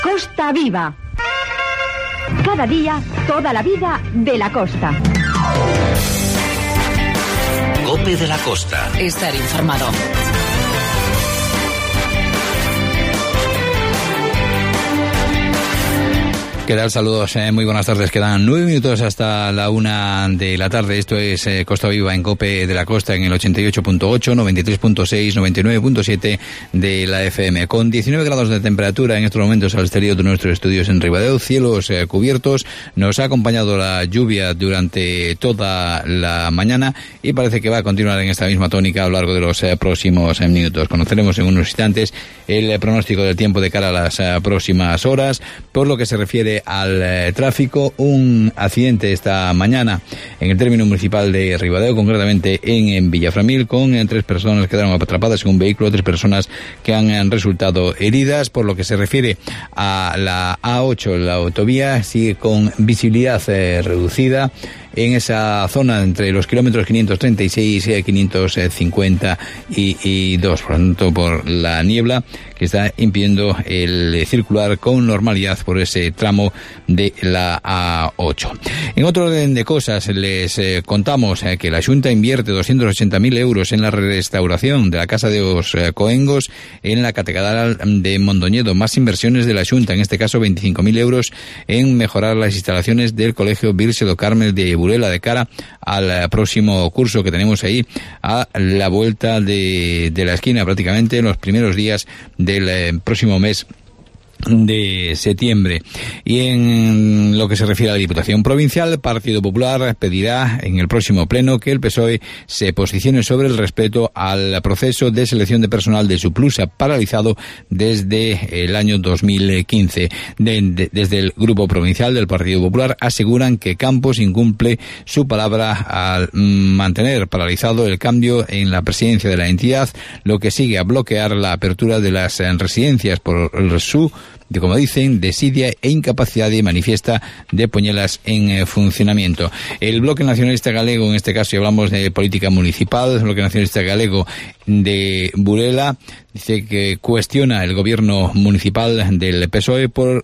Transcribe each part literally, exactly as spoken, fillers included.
Costa Viva. Cada día, toda la vida de la costa. COPE de la Costa. Estar informado. ¿Qué tal? Saludos, eh, muy buenas tardes. Quedan nueve minutos hasta la una de la tarde. Esto es eh, Costa Viva en COPE de la Costa en el ochenta y ocho punto ocho, noventa y tres punto seis, noventa y nueve punto siete de la F M. Con diecinueve grados de temperatura en estos momentos al exterior de nuestros estudios en Ribadeo, cielos eh, cubiertos. Nos ha acompañado la lluvia durante toda la mañana y parece que va a continuar en esta misma tónica a lo largo de los eh, próximos eh, minutos. Conoceremos en unos instantes el eh, pronóstico del tiempo de cara a las eh, próximas horas. Por lo que se refiere al eh, tráfico, un accidente esta mañana en el término municipal de Ribadeo, concretamente en, en Villaframil, con eh, tres personas que quedaron atrapadas en un vehículo, tres personas que han, han resultado heridas. Por lo que se refiere a la A ocho, la autovía sigue con visibilidad eh, reducida en esa zona entre los kilómetros quinientos treinta y seis y quinientos cincuenta y dos, por lo tanto, por la niebla que está impidiendo el circular con normalidad por ese tramo de la A ocho. En otro orden de cosas, les eh, contamos eh, que la Xunta invierte doscientos ochenta mil euros en la restauración de la Casa de los eh, Coengos en la Catedral de Mondoñedo. Más inversiones de la Xunta, en este caso veinticinco mil euros en mejorar las instalaciones del Colegio Virxe do Carmel de Burela de cara al próximo curso que tenemos ahí a la vuelta de, de la esquina, prácticamente en los primeros días del eh, próximo mes de septiembre. Y en lo que se refiere a la Diputación Provincial, el Partido Popular pedirá en el próximo pleno que el P S O E se posicione sobre el respeto al proceso de selección de personal de Suplusa, paralizado desde el año dos mil quince. De, de, desde el Grupo Provincial del Partido Popular aseguran que Campos incumple su palabra al mantener paralizado el cambio en la presidencia de la entidad, lo que sigue a bloquear la apertura de las residencias por su, de, como dicen, desidia e incapacidad de manifiesta de poñelas en eh, funcionamiento. El Bloque Nacionalista Galego, en este caso, y hablamos de política municipal, el Bloque Nacionalista Galego de Burela, dice que cuestiona el gobierno municipal del P S O E por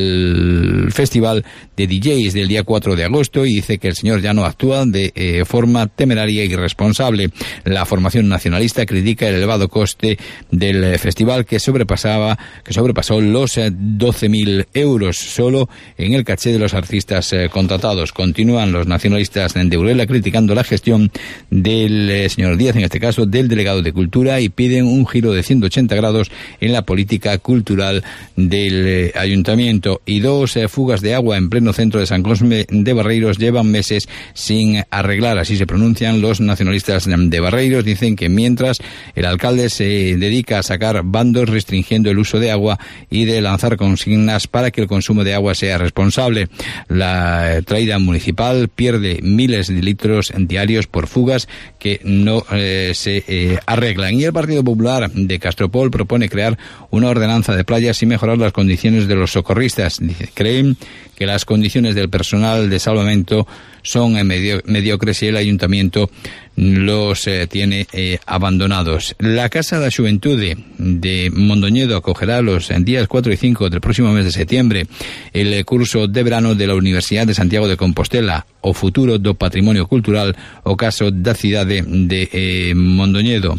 el festival de D Js del día cuatro de agosto y dice que el señor Llano actúa de eh, forma temeraria e irresponsable. La formación nacionalista critica el elevado coste del festival que sobrepasaba, que sobrepasó los eh, doce mil euros solo en el caché de los artistas eh, contratados. Continúan los nacionalistas de Burela criticando la gestión del eh, señor Díaz, en este caso del delegado de Cultura, y piden un giro de ciento ochenta grados en la política cultural del eh, ayuntamiento. Y dos eh, fugas de agua en pleno centro de San Cosme de Barreiros llevan meses sin arreglar, así se pronuncian los nacionalistas de Barreiros. Dicen que mientras el alcalde se dedica a sacar bandos restringiendo el uso de agua y de lanzar consignas para que el consumo de agua sea responsable, la traída municipal pierde miles de litros diarios por fugas que no eh, se eh, arreglan. Y el Partido Popular de Castropol propone crear una ordenanza de playas y mejorar las condiciones de los socorristas. Dice, creen que las condiciones del personal de salvamento son eh, medio, mediocres y el ayuntamiento los eh, tiene eh, abandonados. La Casa da Xuventude de Mondoñedo acogerá los días cuatro y cinco del próximo mes de septiembre el curso de verano de la Universidad de Santiago de Compostela, o futuro do patrimonio cultural o caso da cidade de eh, Mondoñedo.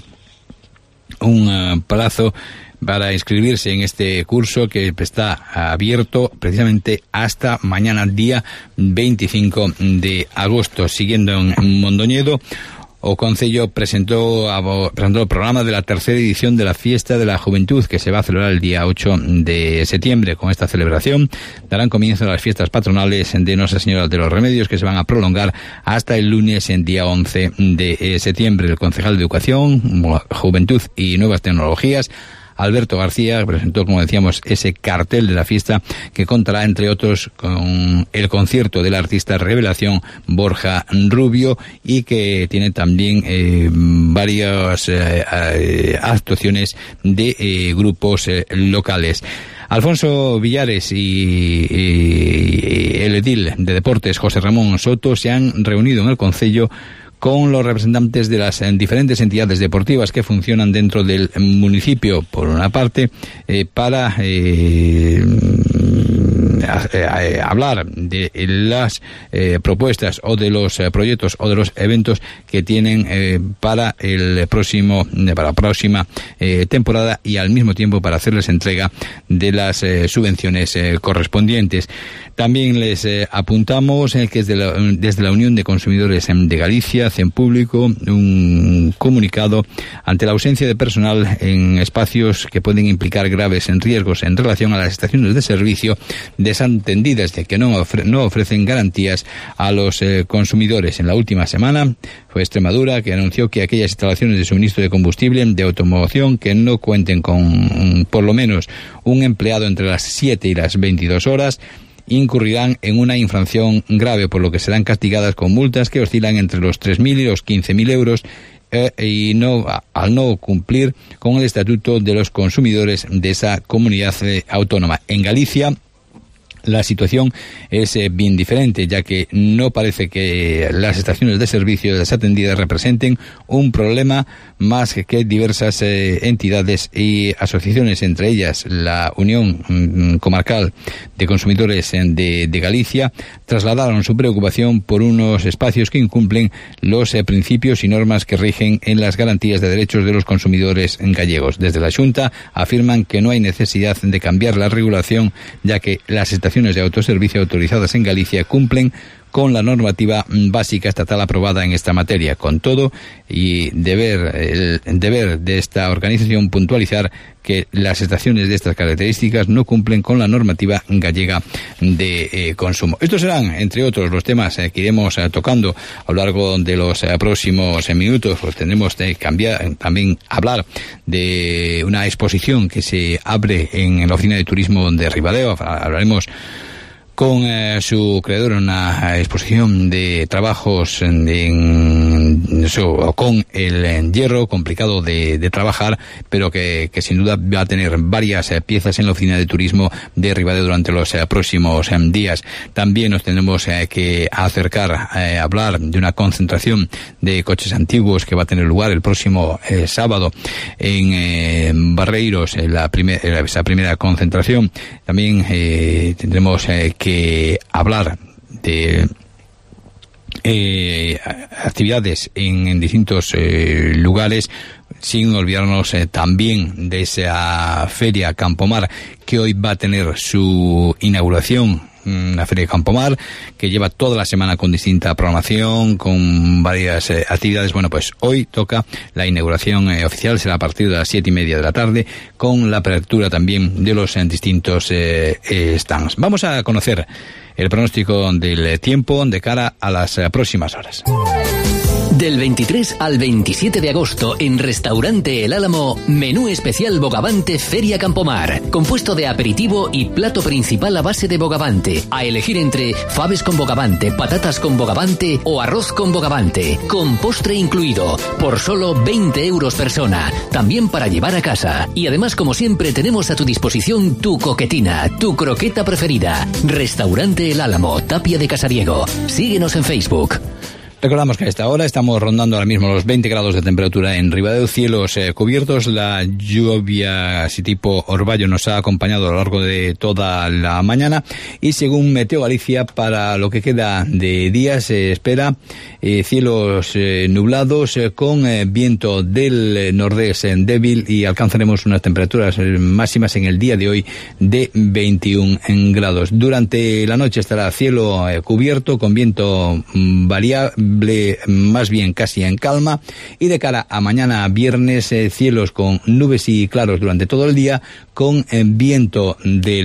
Un uh, plazo para inscribirse en este curso que está abierto precisamente hasta mañana, día veinticinco de agosto. Siguiendo en Mondoñedo, o Concello presentó, presentó el programa de la tercera edición de la Fiesta de la Juventud, que se va a celebrar el día ocho de septiembre. Con esta celebración darán comienzo a las fiestas patronales de Nuestra Señora de los Remedios, que se van a prolongar hasta el lunes, en día once de septiembre. El concejal de Educación, Juventud y Nuevas Tecnologías, Alberto García, presentó, como decíamos, ese cartel de la fiesta que contará, entre otros, con el concierto del artista revelación Borja Rubio, y que tiene también eh, varias eh, eh, actuaciones de eh, grupos eh, locales. Alfonso Villares y, y el edil de Deportes, José Ramón Soto, se han reunido en el Concello con los representantes de las diferentes entidades deportivas que funcionan dentro del municipio, por una parte, eh, para eh, hablar de las eh, propuestas o de los eh, proyectos o de los eventos que tienen eh, para el próximo para la próxima eh, temporada, y al mismo tiempo para hacerles entrega de las eh, subvenciones eh, correspondientes. También les eh, apuntamos eh, que desde la, desde la Unión de Consumidores de Galicia hacen público un comunicado ante la ausencia de personal en espacios que pueden implicar graves riesgos en relación a las estaciones de servicio, desentendidas de que no, ofre, no ofrecen garantías a los eh, consumidores. En la última semana fue Extremadura que anunció que aquellas instalaciones de suministro de combustible de automoción que no cuenten con por lo menos un empleado entre las siete y las veintidós horas incurrirán en una infracción grave, por lo que serán castigadas con multas que oscilan entre los tres mil y los quince mil euros eh, y no al no cumplir con el Estatuto de los Consumidores de esa comunidad eh, autónoma. En Galicia la situación es eh, bien diferente, ya que no parece que las estaciones de servicio desatendidas representen un problema más que diversas eh, entidades y asociaciones, entre ellas la Unión mm, Comarcal de Consumidores de, de Galicia, trasladaron su preocupación por unos espacios que incumplen los eh, principios y normas que rigen en las garantías de derechos de los consumidores gallegos. Desde la Xunta afirman que no hay necesidad de cambiar la regulación, ya que las estaciones de autoservicio autorizadas en Galicia cumplen con la normativa básica estatal aprobada en esta materia. Con todo, y deber, el deber de esta organización puntualizar que las estaciones de estas características no cumplen con la normativa gallega de eh, consumo. Estos serán, entre otros, los temas eh, que iremos eh, tocando a lo largo de los eh, próximos eh, minutos. Pues tendremos que cambiar, también hablar de una exposición que se abre en la Oficina de Turismo de Ribadeo. Hablaremos con eh, su creador, una exposición de trabajos en, en, so, con el en hierro, complicado de, de trabajar, pero que, que sin duda va a tener varias eh, piezas en la Oficina de Turismo de Ribadeo durante los eh, próximos eh, días. También nos tenemos eh, que acercar eh, a hablar de una concentración de coches antiguos que va a tener lugar el próximo eh, sábado en eh, Barreiros, en la primer, esa primera concentración. También eh, tendremos eh, que hablar de eh, actividades en, en distintos eh, lugares, sin olvidarnos eh, también de esa Feria Campomar que hoy va a tener su inauguración. Una Feria de Campomar que lleva toda la semana con distinta programación, con varias eh, actividades. Bueno, pues hoy toca la inauguración eh, oficial, será a partir de las siete y media de la tarde, con la apertura también de los eh, distintos eh, eh, stands. Vamos a conocer el pronóstico del tiempo de cara a las eh, próximas horas. Del veintitrés al veintisiete de agosto en Restaurante El Álamo, menú especial bogavante Feria Campomar, compuesto de aperitivo y plato principal a base de bogavante, a elegir entre faves con bogavante, patatas con bogavante o arroz con bogavante, con postre incluido, por solo veinte euros persona, también para llevar a casa. Y además, como siempre, tenemos a tu disposición tu coquetina, tu croqueta preferida. Restaurante El Álamo, Tapia de Casariego. Síguenos en Facebook. Recordamos que a esta hora estamos rondando ahora mismo los veinte grados de temperatura en Ribadeo, cielos eh, cubiertos. La lluvia así tipo orvallo nos ha acompañado a lo largo de toda la mañana, y según Meteo Galicia, para lo que queda de día se espera eh, cielos eh, nublados eh, con eh, viento del nordés en débil, y alcanzaremos unas temperaturas eh, máximas en el día de hoy de veintiún grados. Durante la noche estará cielo eh, cubierto con viento mm, variable, más bien casi en calma, y de cara a mañana viernes eh, cielos con nubes y claros durante todo el día, con eh, viento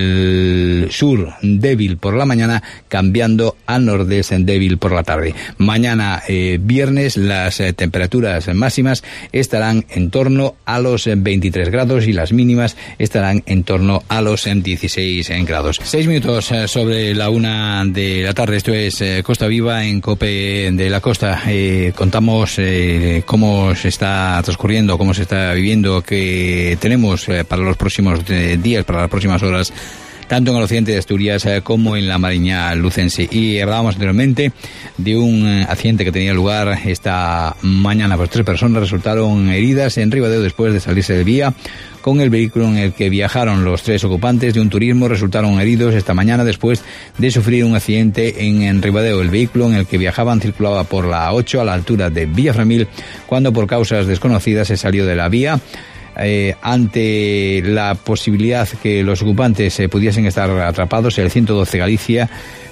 del sur débil por la mañana, cambiando a nordés en débil por la tarde. Mañana eh, viernes las eh, temperaturas máximas estarán en torno a los eh, veintitrés grados y las mínimas estarán en torno a los eh, dieciséis grados. Seis minutos eh, sobre la una de la tarde. Esto es eh, Costa Viva en COPE de la Costa. Eh, contamos eh, cómo se está transcurriendo, cómo se está viviendo, qué tenemos eh, para los próximos eh, días, para las próximas horas, tanto en el occidente de Asturias eh, como en la Mariña lucense. Y hablábamos anteriormente de un eh, accidente que tenía lugar esta mañana, pues tres personas resultaron heridas en Ribadeo después de salirse de vía con el vehículo en el que viajaron. Los tres ocupantes de un turismo resultaron heridos esta mañana después de sufrir un accidente en, en Ribadeo. El vehículo en el que viajaban circulaba por la A ocho a la altura de Villaframil cuando por causas desconocidas se salió de la vía. Eh, ante la posibilidad que los ocupantes eh, pudiesen estar atrapados, el ciento doce Galicia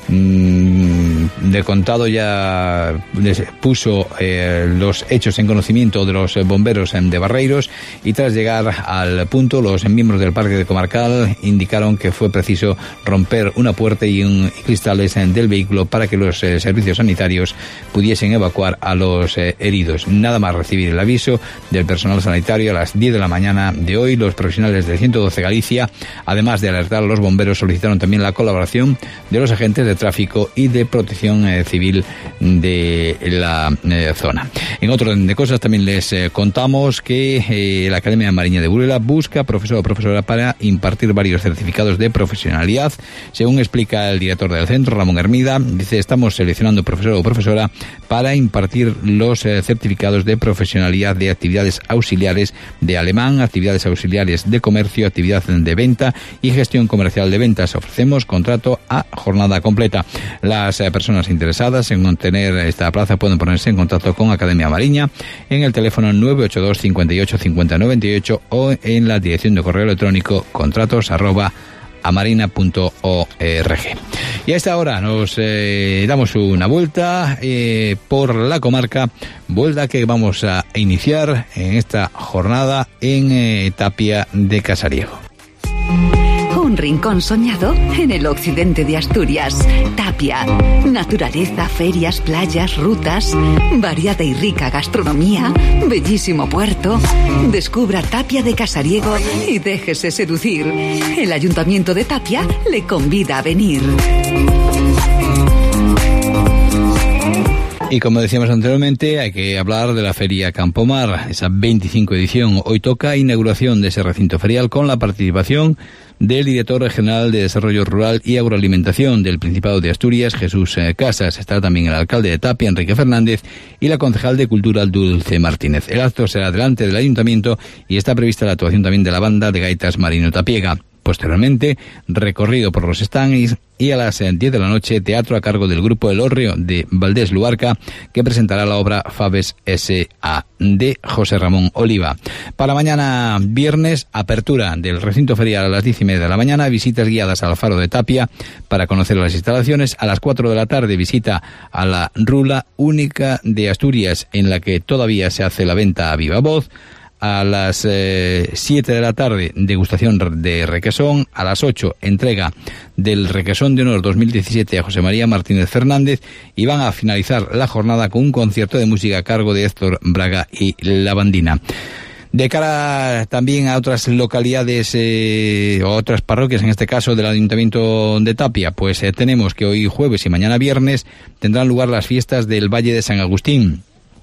mmm, de contado ya puso eh, los hechos en conocimiento de los bomberos de Barreiros, y tras llegar al punto los miembros del parque de comarcal indicaron que fue preciso romper una puerta y, un, y cristales del vehículo para que los eh, servicios sanitarios pudiesen evacuar a los eh, heridos. Nada más recibir el aviso del personal sanitario a las diez de la mañana de hoy, los profesionales del ciento doce Galicia, además de alertar a los bomberos, solicitaron también la colaboración de los agentes de tráfico y de protección eh, civil de la eh, zona. En otro orden de cosas, también les eh, contamos que eh, la Academia Mariña de Burela busca profesor o profesora para impartir varios certificados de profesionalidad. Según explica el director del centro, Ramón Hermida, dice: estamos seleccionando profesor o profesora para impartir los eh, certificados de profesionalidad de actividades auxiliares de alemán, actividades auxiliares de comercio, actividad de venta y gestión comercial de ventas. Ofrecemos contrato a jornada completa. Las eh, personas interesadas en obtener esta plaza pueden ponerse en contacto con Academia Mariña en el teléfono nueve ocho dos cincuenta y ocho cincuenta noventa y ocho o en la dirección de correo electrónico contratos arroba amarina punto org. Y a esta hora nos eh, damos una vuelta eh, por la comarca, vuelta que vamos a iniciar en esta jornada en eh, Tapia de Casariego. Un rincón soñado en el occidente de Asturias. Tapia. Naturaleza, ferias, playas, rutas, variada y rica gastronomía, bellísimo puerto. Descubra Tapia de Casariego y déjese seducir. El Ayuntamiento de Tapia le convida a venir. Y como decíamos anteriormente, hay que hablar de la Feria Campomar, esa veinticinco edición. Hoy toca inauguración de ese recinto ferial con la participación del director general de Desarrollo Rural y Agroalimentación del Principado de Asturias, Jesús Casas. Estará también el alcalde de Tapia, Enrique Fernández, y la concejal de Cultura, Dulce Martínez. El acto será delante del ayuntamiento y está prevista la actuación también de la banda de gaitas Marino Tapiega. Posteriormente, recorrido por los stands y a las diez de la noche, teatro a cargo del grupo El Hórreo de Valdés Luarca, que presentará la obra Faves S A de José Ramón Oliva. Para mañana viernes, apertura del recinto ferial a las diez y media de la mañana, visitas guiadas al Faro de Tapia para conocer las instalaciones. A las cuatro de la tarde, visita a la Rula Única de Asturias, en la que todavía se hace la venta a viva voz. A las eh, siete de la tarde, degustación de requesón. A las ocho, entrega del requesón de honor dos mil diecisiete a José María Martínez Fernández, y van a finalizar la jornada con un concierto de música a cargo de Héctor Braga y La Bandina. De cara también a otras localidades eh, o otras parroquias, en este caso del Ayuntamiento de Tapia, pues eh, tenemos que hoy jueves y mañana viernes tendrán lugar las fiestas del Valle de San Agustín.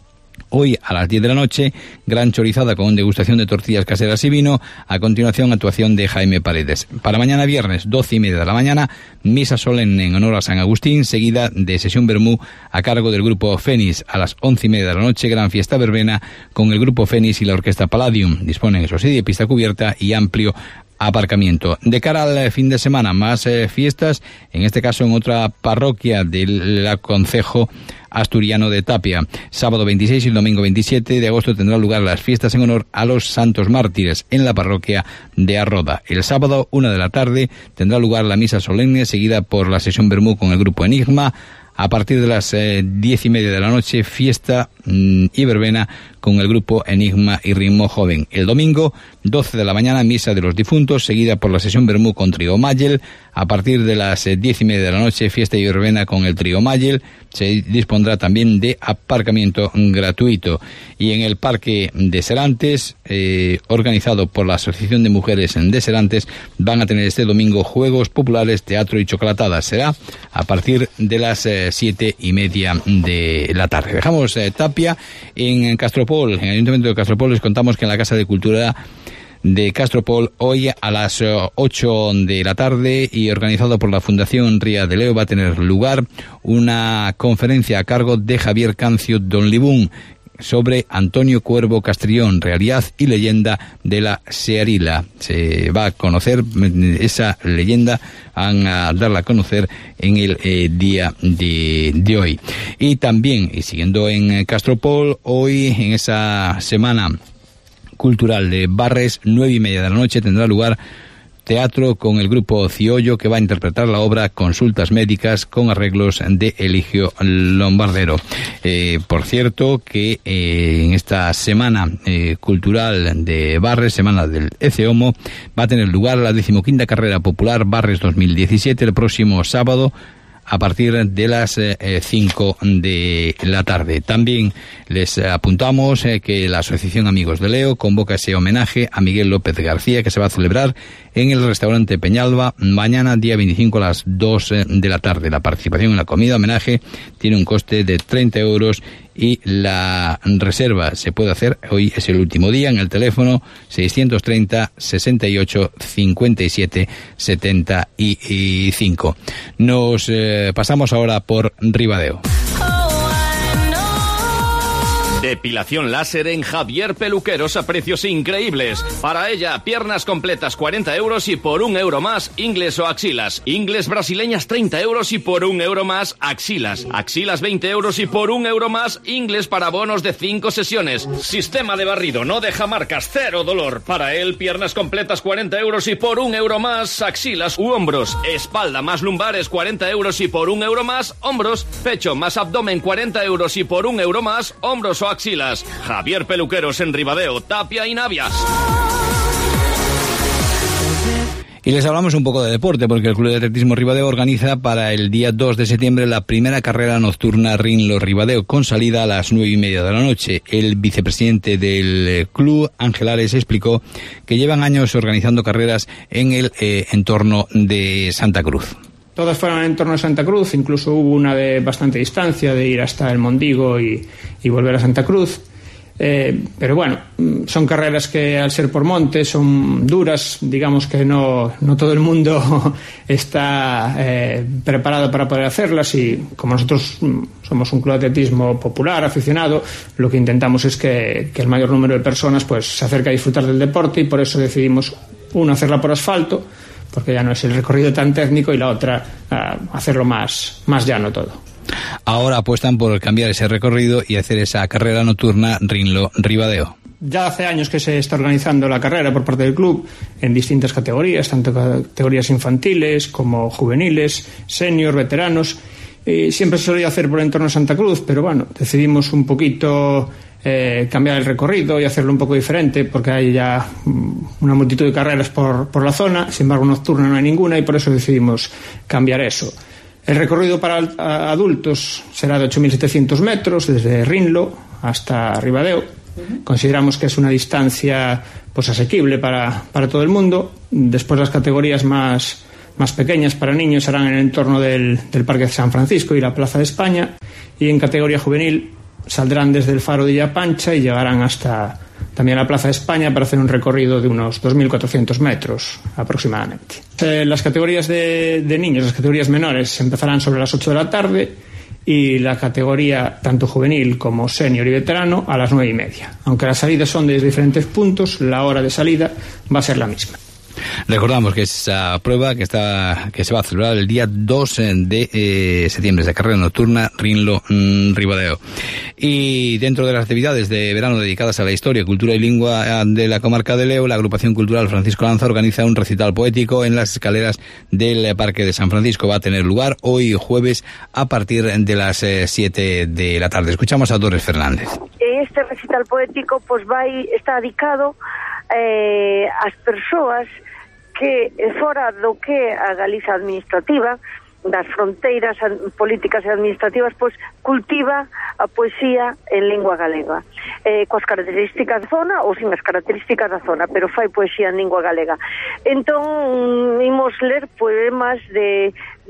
Hoy a las diez de la noche, gran chorizada con degustación de tortillas caseras y vino. A continuación, actuación de Jaime Paredes. Para mañana viernes, doce y media de la mañana, misa solemne en honor a San Agustín, seguida de sesión vermú a cargo del grupo Fénix. A las once y media de la noche, gran fiesta verbena con el grupo Fénix y la orquesta Palladium. Disponen, eso sí, de pista cubierta y amplio aparcamiento. De cara al fin de semana, más eh, fiestas, en este caso en otra parroquia del concejo asturiano de Tapia. Sábado veintiséis y el domingo veintisiete de agosto tendrán lugar las fiestas en honor a los santos mártires en la parroquia de Arroda. El sábado, una de la tarde, tendrá lugar la misa solemne, seguida por la sesión vermú con el grupo Enigma. A partir de las eh, diez y media de la noche, fiesta mmm, y verbena con el grupo Enigma y Ritmo Joven. El domingo, doce de la mañana, misa de los difuntos, seguida por la sesión vermú con Trío Mayel. A partir de las eh, diez y media de la noche, fiesta y verbena con el Trío Mayel. Se dispondrá también de aparcamiento gratuito. Y en el Parque de Serantes, eh, organizado por la Asociación de Mujeres de Serantes, van a tener este domingo juegos populares, teatro y chocolatadas. Será a partir de las eh, siete y media de la tarde. Dejamos eh, Tapia. En Castropol, en el Ayuntamiento de Castropol, les contamos que en la Casa de Cultura de Castropol hoy a las ocho de la tarde, y organizado por la Fundación Ría de Leo va a tener lugar una conferencia a cargo de Javier Cancio Don Libún sobre Antonio Cuervo Castrillón, realidad y leyenda de la Searila. Se va a conocer esa leyenda, van a darla a conocer en el eh, día de, de hoy. Y también, y siguiendo en Castropol, hoy en esa semana cultural de Barres, nueve y media de la noche, tendrá lugar teatro con el grupo Ciollo, que va a interpretar la obra Consultas Médicas con arreglos de Eligio Lombardero. Eh, por cierto, que eh, en esta semana eh, cultural de Barres, semana del ECEOMO, va a tener lugar la decimoquinta carrera popular Barres dos mil diecisiete el próximo sábado a partir de las eh, cinco de la tarde. También les apuntamos eh, que la Asociación Amigos de Leo convoca ese homenaje a Miguel López García, que se va a celebrar en el restaurante Peñalba mañana, día veinticinco, a las dos de la tarde. La participación en la comida homenaje tiene un coste de treinta euros y la reserva se puede hacer, hoy es el último día, en el teléfono seiscientos treinta, sesenta y ocho, cincuenta y siete, setenta y cinco. Nos eh, pasamos ahora por Ribadeo. Depilación láser en Javier Peluqueros a precios increíbles. Para ella, piernas completas cuarenta euros y por un euro más, ingles o axilas. Ingles brasileñas treinta euros y por un euro más, axilas. Axilas veinte euros y por un euro más, ingles para bonos de cinco sesiones. Sistema de barrido, no deja marcas, cero dolor. Para él, piernas completas cuarenta euros y por un euro más, axilas u hombros. Espalda más lumbares cuarenta euros y por un euro más, hombros. Pecho más abdomen cuarenta euros y por un euro más, hombros o axilas. Javier Peluqueros en Ribadeo, Tapia y Navias. Y les hablamos un poco de deporte, porque el Club de Atletismo Ribadeo organiza para el día dos de septiembre la primera carrera nocturna Rinlo Ribadeo, con salida a las nueve y media de la noche. El vicepresidente del club, Ángel Ares, explicó que llevan años organizando carreras en el eh, entorno de Santa Cruz. Todas fueron en torno a Santa Cruz, incluso hubo una de bastante distancia, de ir hasta el Mondigo y, y volver a Santa Cruz. Eh, pero bueno, son carreras que al ser por monte son duras, digamos que no, no todo el mundo está eh, preparado para poder hacerlas, y como nosotros somos un club de atletismo popular, aficionado, lo que intentamos es que, que el mayor número de personas pues se acerque a disfrutar del deporte, y por eso decidimos, uno, hacerla por asfalto, porque ya no es el recorrido tan técnico, y la otra, uh, hacerlo más, más llano todo. Ahora apuestan por cambiar ese recorrido y hacer esa carrera nocturna Rinlo Ribadeo. Ya hace años que se está organizando la carrera por parte del club en distintas categorías, tanto categorías infantiles como juveniles, senior, veteranos. Y siempre se solía hacer por el entorno de Santa Cruz, pero bueno, decidimos un poquito Eh, cambiar el recorrido y hacerlo un poco diferente, porque hay ya una multitud de carreras por, por la zona. Sin embargo, nocturna no hay ninguna, y por eso decidimos cambiar eso. El recorrido para adultos será de ocho mil setecientos metros desde Rinlo hasta Ribadeo. Uh-huh. Consideramos que es una distancia pues asequible para, para todo el mundo. Después, las categorías más, más pequeñas para niños serán en el entorno del, del Parque de San Francisco y la Plaza de España, y en categoría juvenil saldrán desde el Faro de Illapancha y llegarán hasta también a la Plaza de España para hacer un recorrido de unos dos mil cuatrocientos metros aproximadamente. Eh, las categorías de, de niños, las categorías menores, empezarán sobre las ocho de la tarde, y la categoría tanto juvenil como senior y veterano a las nueve y media. Aunque las salidas son de diferentes puntos, la hora de salida va a ser la misma. Recordamos que esa prueba que está que se va a celebrar el día dos de eh, septiembre, esa carrera nocturna Rinlo mm, Ribadeo. Y dentro de las actividades de verano dedicadas a la historia, cultura y lengua de la comarca de Leo, la agrupación cultural Francisco Lanza organiza un recital poético en las escaleras del Parque de San Francisco. Va a tener lugar hoy jueves a partir de las eh, siete de la tarde. Escuchamos a Dores Fernández. Este recital poético pues vai está dedicado eh, ás persoas que fora do que a Galiza administrativa, das fronteiras políticas e administrativas, pois cultiva a poesía en lingua galega, eh, coas características da zona ou sin as características da zona, pero fai poesía en lingua galega. Entón, imos ler poemas de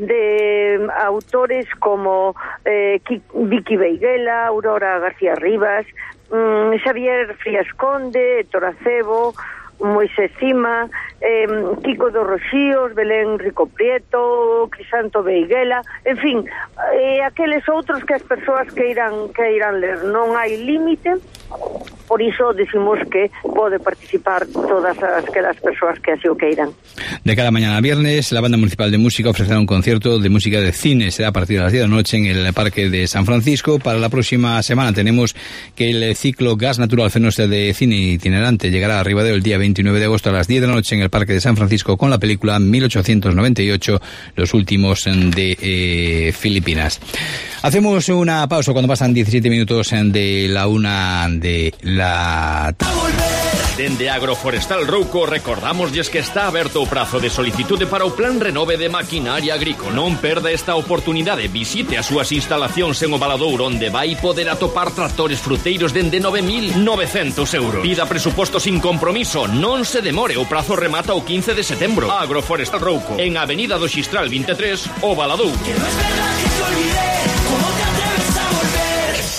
de autores como eh, Vicky Beiguela, Aurora García Rivas, mm, Xavier Frías Conde, Héctor Acebo, Moisés Cima, eh, Kiko dos Roxíos, Belén Rico Prieto, Crisanto Beiguela, en fin, eh, aqueles outros que as persoas que irán, que irán ler. Non hai límite, por iso decimos que pode participar todas as que las persoas que así o queiran. De cada mañana a viernes, la Banda Municipal de Música ofrecerá un concierto de música de cine. Será a partir de las diez de la noche en el Parque de San Francisco. Para la próxima semana tenemos que el ciclo Gas Natural Fenosa de cine itinerante llegará a Ribadeo el día veintinueve de agosto a las diez de la noche en el Parque de San Francisco con la película mil ochocientos noventa y ocho, Los últimos de eh, Filipinas. Hacemos una pausa cuando pasan diecisiete minutos de la una de la tarde. Dende Agroforestal Rouco recordamosles que está aberto o prazo de solicitude para o Plan Renove de Maquinaria Agrícola. Non perda esta oportunidade, visite as súas instalacións en o Valadouro, onde vai poder atopar tractores fruteiros dende nove mil novecentos euros. Pida presuposto sin compromiso, non se demore, o prazo remata o quince de setembro. Agroforestal Rouco, en Avenida do Xistral veintitrés, o Valadouro. Que no es verdad que te olvidé, ¿cómo te atreves a volver?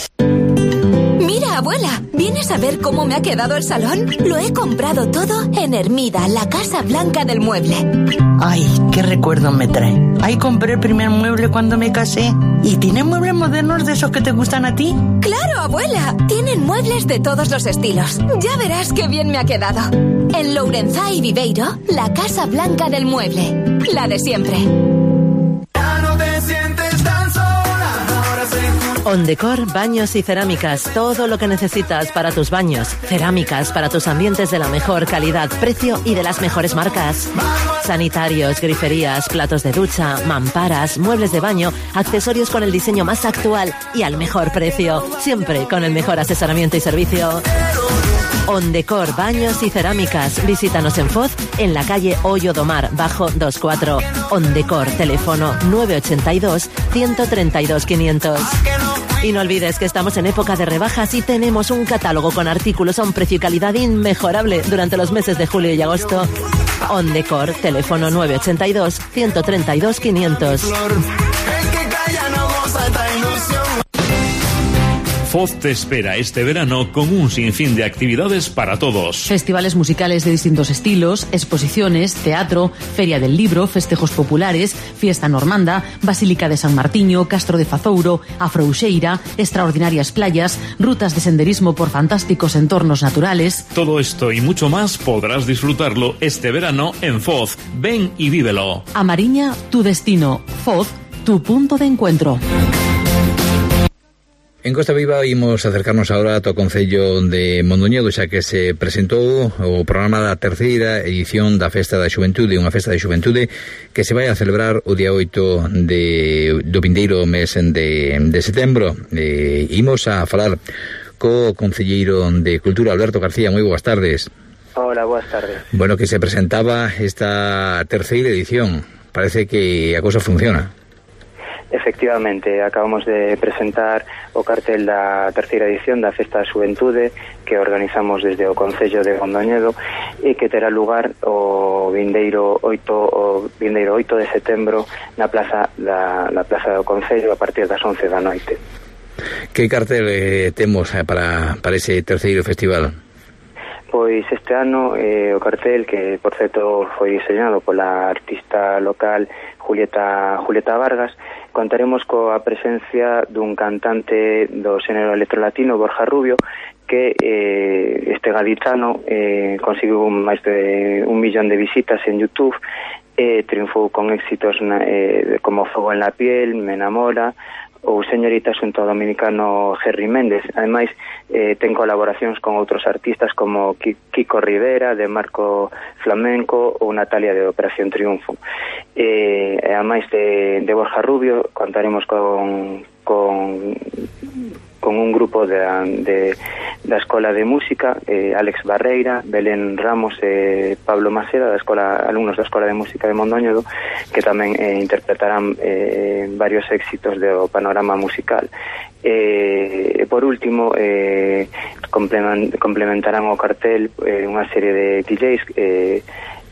Mira, abuela, ¿vienes a ver cómo me ha quedado el salón? Lo he comprado todo en Hermida, la Casa Blanca del Mueble. Ay, qué recuerdo me trae. Ahí compré el primer mueble cuando me casé. ¿Y tienen muebles modernos de esos que te gustan a ti? ¡Claro, abuela! Tienen muebles de todos los estilos. Ya verás qué bien me ha quedado. En Lourenzá y Viveiro, la Casa Blanca del Mueble. La de siempre. Ya no te sientes tan sola, ahora se... Ondecor, baños y cerámicas, todo lo que necesitas para tus baños. Cerámicas para tus ambientes de la mejor calidad, precio y de las mejores marcas. Sanitarios, griferías, platos de ducha, mamparas, muebles de baño, accesorios con el diseño más actual y al mejor precio. Siempre con el mejor asesoramiento y servicio. Ondecor, baños y cerámicas. Visítanos en Foz, en la calle Hoyo do Mar, bajo veinticuatro. Ondecor, teléfono nueve ochenta y dos, ciento treinta y dos, quinientos. Y no olvides que estamos en época de rebajas y tenemos un catálogo con artículos a un precio y calidad inmejorable durante los meses de julio y agosto. Ondecor, teléfono nueve ochenta y dos, ciento treinta y dos, quinientos. Foz te espera este verano con un sinfín de actividades para todos. Festivales musicales de distintos estilos, exposiciones, teatro, feria del libro, festejos populares, fiesta normanda, Basílica de San Martiño, Castro de Fazouro, Afrouxeira, extraordinarias playas, rutas de senderismo por fantásticos entornos naturales. Todo esto y mucho más podrás disfrutarlo este verano en Foz. Ven y vívelo. A Mariña, tu destino. Foz, tu punto de encuentro. En Costa Viva imos acercarnos ahora ao Concello de Mondoñedo, xa que se presentou o programa da terceira edición da Festa da Xuventude, unha festa de xuventude que se vai a celebrar o día oito de, do vindeiro mes de, de setembro. E imos a falar co concelleiro de Cultura, Alberto García. Moi boas tardes. Hola, boas tardes. Bueno, que se presentaba esta terceira edición. Parece que a cosa funciona. Efectivamente, acabamos de presentar o cartel da terceira edición da Festa da Xuventude que organizamos desde o Concello de Mondoñedo e que terá lugar o vindeiro oito o vindeiro oito de setembro na plaza da na plaza do Concello a partir das once da noite. Que cartel eh, temos eh, para para ese terceiro festival? Pois este ano eh, o cartel, que por certo foi diseñado pola artista local Julieta Julieta Vargas, contaremos coa presencia dun cantante do xénero electrolatino, Borja Rubio, que eh, este gaditano eh, conseguiu máis de un millón de visitas en YouTube e eh, triunfou con éxitos na, eh, como Fuego en la piel, Me enamora ou Señorita xunto ao dominicano Jerry Méndez. Ademais, eh, ten colaboracións con outros artistas como Kiko Rivera, de Marco Flamenco, ou Natalia de Operación Triunfo. Eh, ademais de, de Borja Rubio, contaremos con, con, con un grupo de, de, da Escola de Música, eh, Alex Barreira, Belén Ramos e eh, Pablo Maceda, da escola, alumnos da Escola de Música de Mondoñedo, que tamén eh, interpretarán eh, varios éxitos do panorama musical. E eh, por último, eh, complementarán o cartel eh, unha serie de D Js eh,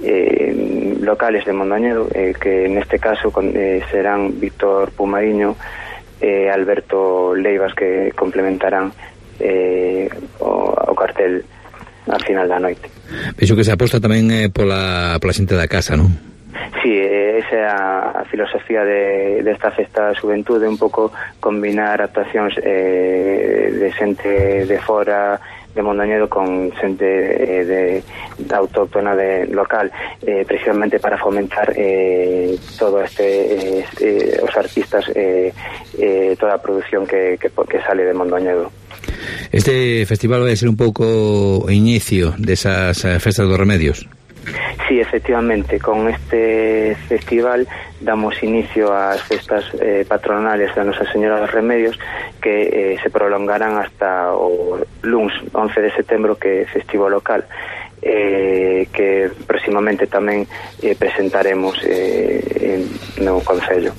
eh, locales de Mondoñedo, eh, que neste caso con, eh, serán Víctor Pumariño e eh, Alberto Leivas, que complementarán eh, o, o cartel. a final da noite. Vexo que se aposta tamén eh, pola, pola xente da casa, non? Sí, esa é a, a filosofía de, desta festa da xuventude, un pouco combinar actuacións eh, de xente de fora de Mondoñedo con xente eh, de, de autóctona de local, eh, precisamente para fomentar eh, todo este eh, eh, os artistas, eh, eh, toda a produción que, que, que sale de Mondoñedo. Este festival vai ser un pouco o inicio desas festas dos remedios. Sí, efectivamente, con este festival damos inicio ás festas eh, patronales da Nosa Señora dos Remedios, que eh, se prolongarán hasta o luns once de setembro, que é festivo local, eh, que próximamente tamén eh, presentaremos eh, en, no Concello.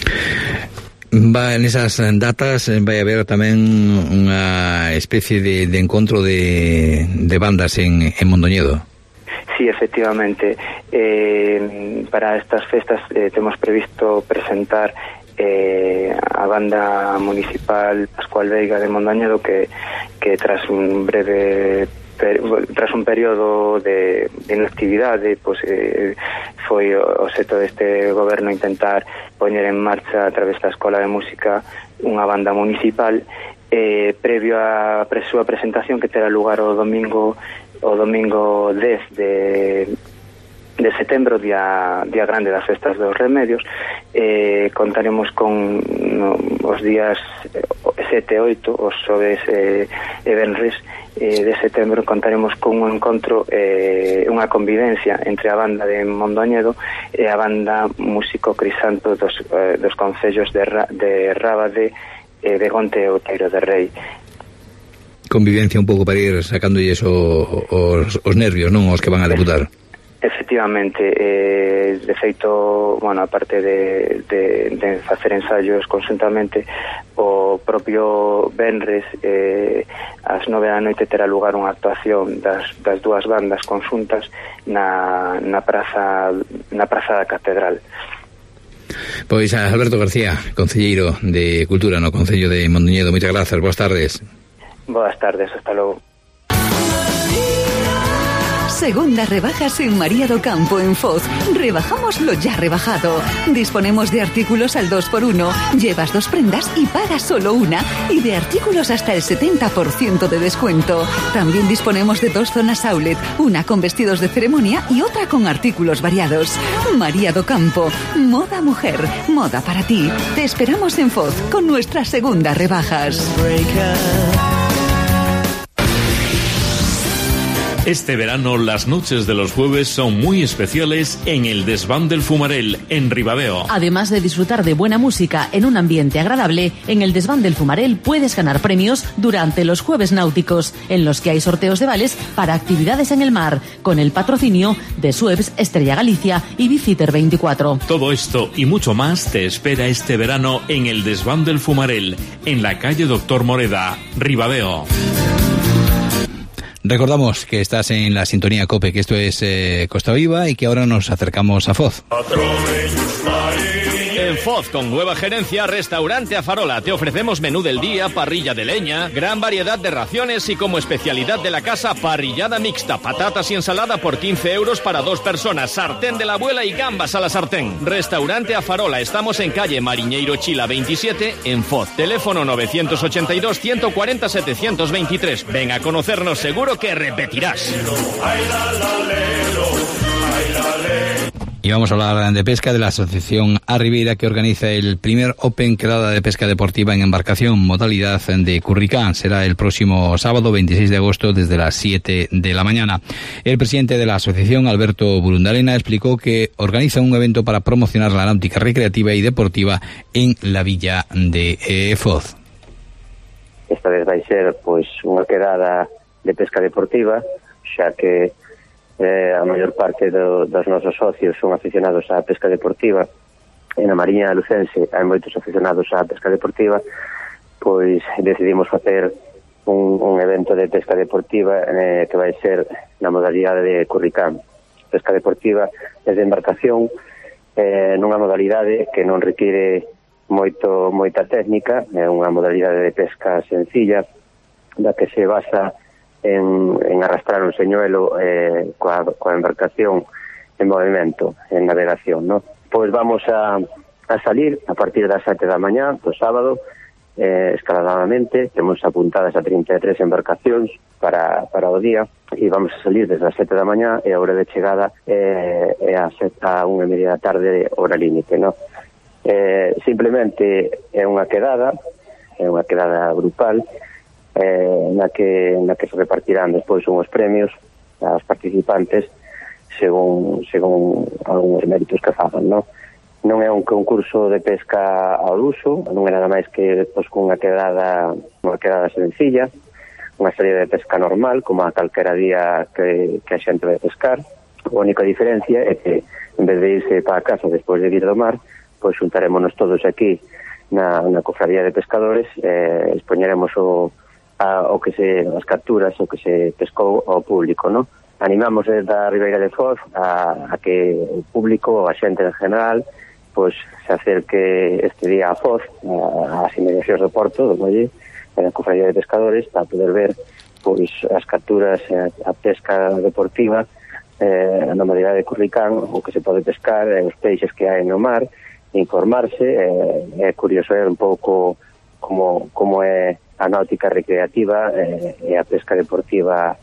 Va, en esas datas vai haber tamén unha especie de, de encontro de, de bandas en, en Mondoñedo. Sí, efectivamente, eh, para estas festas eh, temos previsto presentar eh, a banda municipal Pascual Veiga de Mondoñedo, que, que tras un breve per, tras un período de, de inactividade, pues, eh, foi o seto deste goberno intentar poñer en marcha a través da Escola de Música unha banda municipal, eh, previo a pre, súa presentación, que terá lugar o domingo o domingo dez de, de setembro, día, día grande das festas dos remedios. Eh, contaremos con no, os días sete e oito, os xoves e eh, venres eh, de setembro, contaremos con un encontro, eh, unha convivencia entre a banda de Mondoñedo e a banda Músico Crisanto dos, eh, dos concellos de, Ra, de Rábade, eh, Begonte e Outeiro de Rei. Convivencia un pouco para ir sacándolle o, os, os nervios, non, os que van a debutar. Efectivamente, eh, de feito, bueno, aparte de, de, de facer ensaios conjuntamente, o propio venres eh, ás nove da noite terá lugar unha actuación das, das dúas bandas conxuntas na, na praza na praza da Catedral. Pois Alberto García, concelleiro de Cultura no Concello de Mondoñedo, moitas grazas, boas tardes. Buenas tardes, hasta luego. Segundas rebajas en María do Campo en Foz. Rebajamos lo ya rebajado. Disponemos de artículos al dos por uno. Llevas dos prendas y pagas solo una. Y de artículos hasta el setenta por ciento de descuento. También disponemos de dos zonas outlet. Una con vestidos de ceremonia y otra con artículos variados. María do Campo. Moda mujer. Moda para ti. Te esperamos en Foz con nuestras segundas rebajas. Este verano las noches de los jueves son muy especiales en el Desván del Fumarel, en Ribadeo. Además de disfrutar de buena música en un ambiente agradable, en el Desván del Fumarel puedes ganar premios durante los jueves náuticos, en los que hay sorteos de vales para actividades en el mar, con el patrocinio de Suez, Estrella Galicia y Biciter veinticuatro. Todo esto y mucho más te espera este verano en el Desván del Fumarel, en la calle Doctor Moreda, Ribadeo. Recordamos que estás en la sintonía COPE, que esto es eh, Costa Viva y que ahora nos acercamos a Foz. En Foz, con nueva gerencia, Restaurante Afarola, te ofrecemos menú del día, parrilla de leña, gran variedad de raciones y como especialidad de la casa, parrillada mixta, patatas y ensalada por quince euros para dos personas, sartén de la abuela y gambas a la sartén. Restaurante Afarola, estamos en calle Mariñeiro Chila veintisiete, en Foz. Teléfono novecientos ochenta y dos, ciento cuarenta, setecientos veintitrés. Ven a conocernos, seguro que repetirás. Y vamos a hablar de pesca, de la asociación Arribira, que organiza el primer Open Quedada de Pesca Deportiva en embarcación, modalidad de Curricán. Será el próximo sábado, veintiséis de agosto, desde las siete de la mañana. El presidente de la asociación, Alberto Burundalena, explicó que organiza un evento para promocionar la náutica recreativa y deportiva en la villa de eh, Foz. Esta vez vai ser, pois, unha quedada de pesca deportiva, xa que Eh, a maior parte do, dos nosos socios son aficionados á pesca deportiva, e na Mariña Lucense hai moitos aficionados á pesca deportiva, pois decidimos facer un, un evento de pesca deportiva eh, que vai ser na modalidade de Curricán. Pesca deportiva desde embarcación, eh, nunha modalidade que non require moito moita técnica, é unha modalidade de pesca sencilla, da que se basa en, en arrastrar un señuelo eh, coa, coa embarcación en movimento, en navegación, ¿no? Pois vamos a, a salir a partir das sete da mañá do sábado, eh, escaladamente. Temos apuntadas a trinta e tres embarcacións para, para o día, e vamos a salir desde as sete da mañá, e a hora de chegada eh, é a, a unha e media da tarde, hora límite, ¿no? Eh, simplemente é unha quedada, é unha quedada grupal, eh, na que na que se repartirán despois unhos premios aos participantes según según algúns méritos que fagan, ¿no? Non é un concurso de pesca ao uso, non é nada máis que pois, cunha quedada unha quedada sencilla, unha serie de pesca normal, como a calquera día que, que a xente vai pescar. A única diferencia é que en vez de irse para a casa despois de vir do mar, pois xuntarémonos todos aquí na, na cofradía de pescadores, eh, expoñeremos o, a, o que se, as capturas, o que se pescou ao público, ¿no? Animamos desde a Ribeira de Foz a, a que o público, a xente en general, pois se acerque este día a Foz, a, as inmediacións do Porto, do Molle, a cofradía de pescadores, para poder ver pois as capturas, a, a pesca deportiva, eh, na modalidade de curricán, o que se pode pescar, eh, os peixes que hai no mar, informarse, eh, é curioso é un pouco como, como é a náutica recreativa eh, e a pesca deportiva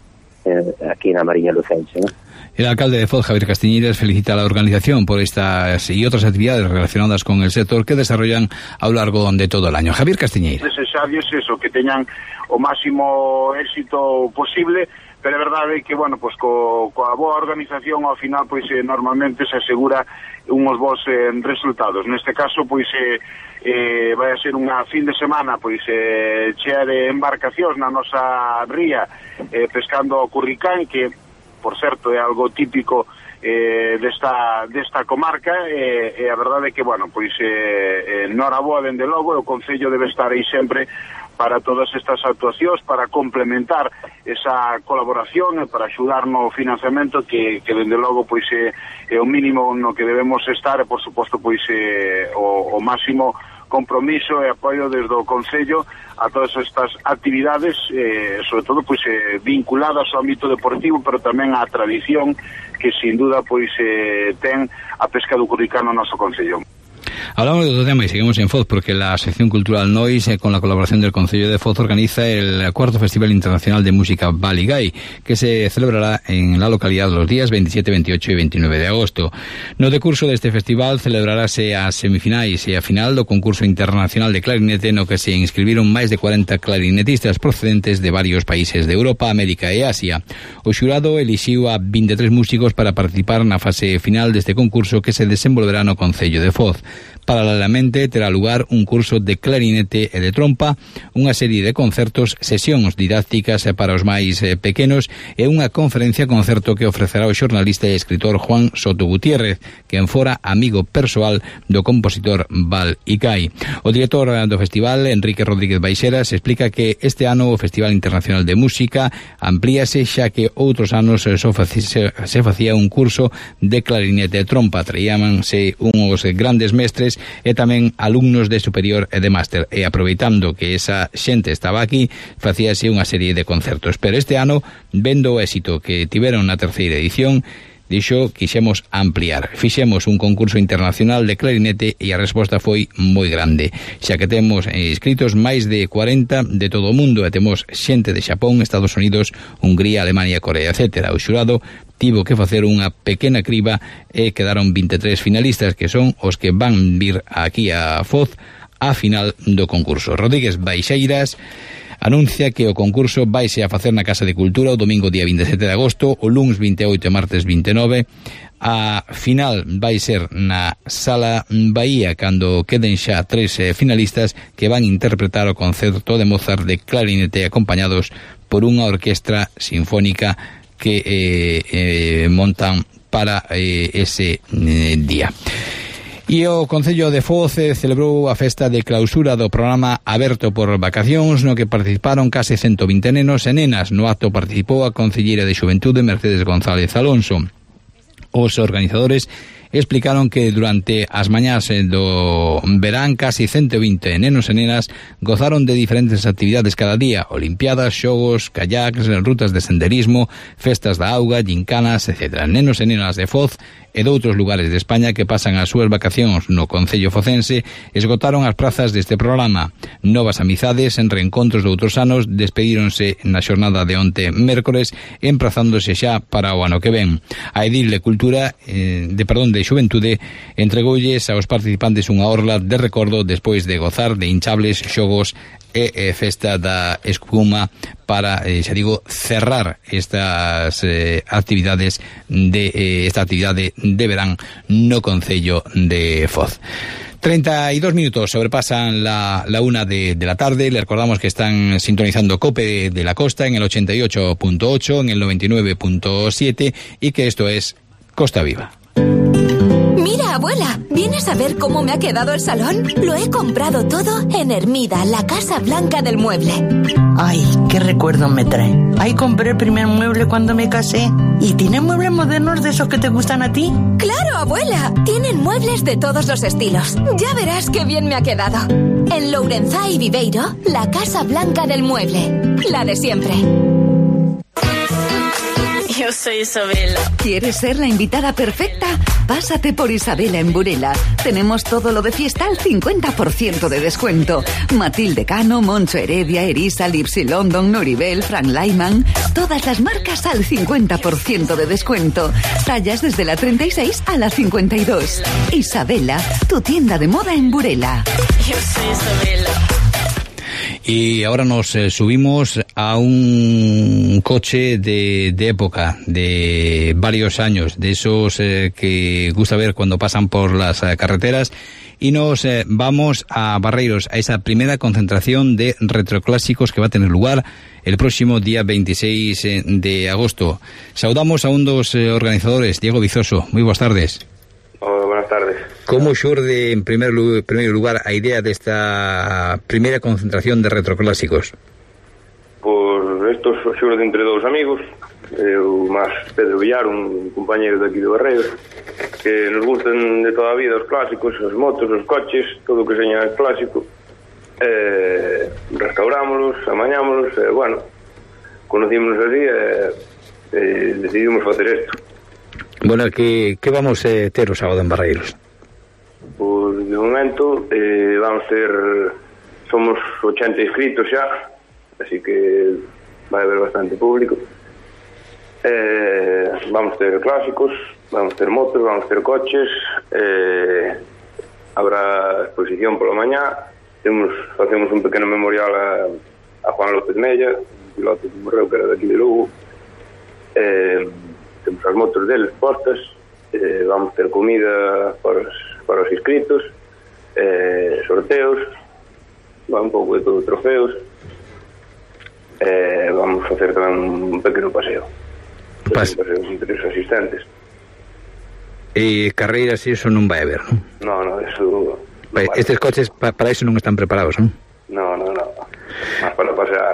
aquí na Mariña Lucense, ¿no? El alcalde de Foz, Javier Castiñeiras, felicita a la organización por estas y otras actividades relacionadas con el sector que desarrollan a lo largo de todo el año. Javier Castiñeiras. Necesario es eso, que teñan o máximo éxito posible, pero é verdade que, bueno, pues co, coa boa organización ao final, pois eh, normalmente se asegura unhos bons eh, resultados. Neste caso, pois eh, eh, vai a ser unha fin de semana pois eh, chea de embarcacións na nosa ría, eh, pescando o curricán, que por certo é algo típico eh, desta, desta comarca, e eh, eh, a verdade é que, bueno, pois eh, eh, noraboa dende logo, o Concello debe estar aí sempre para todas estas actuacións, para complementar esa colaboración e para axudar no financiamento que, que dende logo pois é, é o mínimo no que debemos estar, e por suposto pois é o, o máximo compromiso e apoio desde o Concello a todas estas actividades, eh, sobre todo pois eh, vinculadas ao ámbito deportivo, pero tamén á tradición que sin duda pois eh, ten a pesca do curricán no noso Concello. Hablamos de otro tema y seguimos en Foz porque la sección cultural Nois, eh, con la colaboración del Concello de Foz, organiza el cuarto Festival Internacional de Música Baligay, que se celebrará en la localidad los días veintisiete, veintiocho y veintinueve de agosto. No decurso deste festival celebrarase a semifinais e a final do concurso internacional de clarinete, no que se inscribiron máis de cuarenta clarinetistas procedentes de varios países de Europa, América e Asia. O xurado elixiu a vinte e tres músicos para participar na fase final deste concurso que se desenvolverá no Concello de Foz. Paralelamente terá lugar un curso de clarinete e de trompa, unha serie de concertos, sesións didácticas para os máis eh, pequenos e unha conferencia concerto que ofrecerá o xornalista e escritor Juan Soto Gutiérrez, quen fora amigo persoal do compositor Val Icai. O director do festival, Enrique Rodríguez Baixeras, explica que este ano o Festival Internacional de Música amplíase xa que outros anos só se, se facía un curso de clarinete e trompa. Traíamanse uns grandes mestres e tamén alumnos de superior e de máster, e aproveitando que esa xente estaba aquí, facíase unha serie de concertos. Pero este ano, vendo o éxito que tiveron na terceira edición, dixo, quixemos ampliar. Fixemos un concurso internacional de clarinete e a resposta foi moi grande, xa que temos inscritos máis de cuarenta de todo o mundo, e temos xente de Xapón, Estados Unidos, Hungría, Alemania, Corea, etcétera. O xurado tivo que facer unha pequena criba e quedaron vinte e tres finalistas, que son os que van vir aquí a Foz a final do concurso. Rodríguez Baixeiras anuncia que o concurso vaise a facer na Casa de Cultura o domingo día vinte e sete de agosto, o luns vinte e oito e martes vinte e nove. A final vai ser na Sala Bahía, cando queden xa tres eh, finalistas que van interpretar o concerto de Mozart de clarinete acompañados por unha orquestra sinfónica que eh, eh, montan para eh, ese eh, día. E o Concello de Foz celebrou a festa de clausura do programa Aberto por Vacacións, no que participaron case ciento vinte nenos e nenas. No acto participou a concelleira de Xuventude, Mercedes González Alonso. Os organizadores explicaron que durante as mañás do verán casi ciento vinte nenos e nenas gozaron de diferentes actividades cada día: olimpiadas, xogos, kayaks, rutas de senderismo, festas da auga, gincanas, etcétera. Nenos e nenas de Foz e de outros lugares de España que pasan as súas vacacións no concello focense esgotaron as prazas deste programa. Novas amizades en reencontros de outros anos despedíronse na xornada de onte mércores, emprazándose xa para o ano que ven. A Edil de Cultura eh, de perdón de Xuventude entregoulles aos participantes unha orla de recordo despois de gozar de hinchables xogos e eh, festa da espuma para, eh, xa digo, cerrar estas eh, actividades de eh, esta actividade de verán no concello de Foz. treinta y dos minutos sobrepasan la, la una de, de la tarde. Le recordamos que están sintonizando COPE de la Costa en el ochenta y ocho punto ocho, en el noventa y nueve punto siete y que esto es Costa Viva. Mira, abuela, ¿vienes a ver cómo me ha quedado el salón? Lo he comprado todo en Hermida, la Casa Blanca del Mueble. Ay, qué recuerdo me trae. Ahí compré el primer mueble cuando me casé. ¿Y tiene muebles modernos de esos que te gustan a ti? ¡Claro, abuela! Tienen muebles de todos los estilos. Ya verás qué bien me ha quedado. En Lourenzá y Viveiro, la Casa Blanca del Mueble. La de siempre. Yo soy Isabela. ¿Quieres ser la invitada perfecta? Pásate por Isabela en Burela. Tenemos todo lo de fiesta al cincuenta por ciento de descuento. Matilde Cano, Moncho Heredia, Erisa, Lipsy London, Noribel, Frank Lyman. Todas las marcas al cincuenta por ciento de descuento. Tallas desde la treinta y seis a la cincuenta y dos. Isabela, tu tienda de moda en Burela. Yo soy Isabela. Y ahora nos eh, subimos a un coche de, de época, de varios años, de esos eh, que gusta ver cuando pasan por las eh, carreteras, y nos eh, vamos a Barreiros, a esa primera concentración de retroclásicos que va a tener lugar el próximo día veintiséis eh, de agosto. Saudamos a un dos eh, organizadores, Diego Vizoso. Muy buenas tardes. Hola, buenas tardes. ¿Cómo xurde en primer, primer lugar a idea desta primeira concentración de retroclásicos? Por estos xurde entre dous amigos, eu máis Pedro Villar, un compañeiro de aquí de Barreiros, que nos gustan de toda a vida os clásicos, os motos, os coches, todo o que seña clásico. Eh, restaurámonos, amañámonos, e, eh, bueno, conocímonos así e eh, eh, decidimos facer isto. Bueno, que, que vamos a eh, ter o sábado en Barreiros? Pois, de momento, eh, vamos ter... Somos ochenta inscritos xa, así que vai haber bastante público. Eh, vamos ter clásicos, vamos ter motos, vamos ter coches, eh, habrá exposición pola mañá, temos, facemos un pequeno memorial a, a Juan López Mella, piloto que morreu, que era daqui de Lugo. Eh, temos as motos deles postas, eh, vamos ter comida para os, para os inscritos, eh, sorteos, va un pouco de todo, trofeos, eh, vamos facer tamén un pequeno paseo. Pas... Un paseo entre os asistentes. E carreiras e iso non vai haber, non? No, no, eso... Vai, vale. Estes coches pa, para iso non están preparados, non? No, no, no, máis para pasear.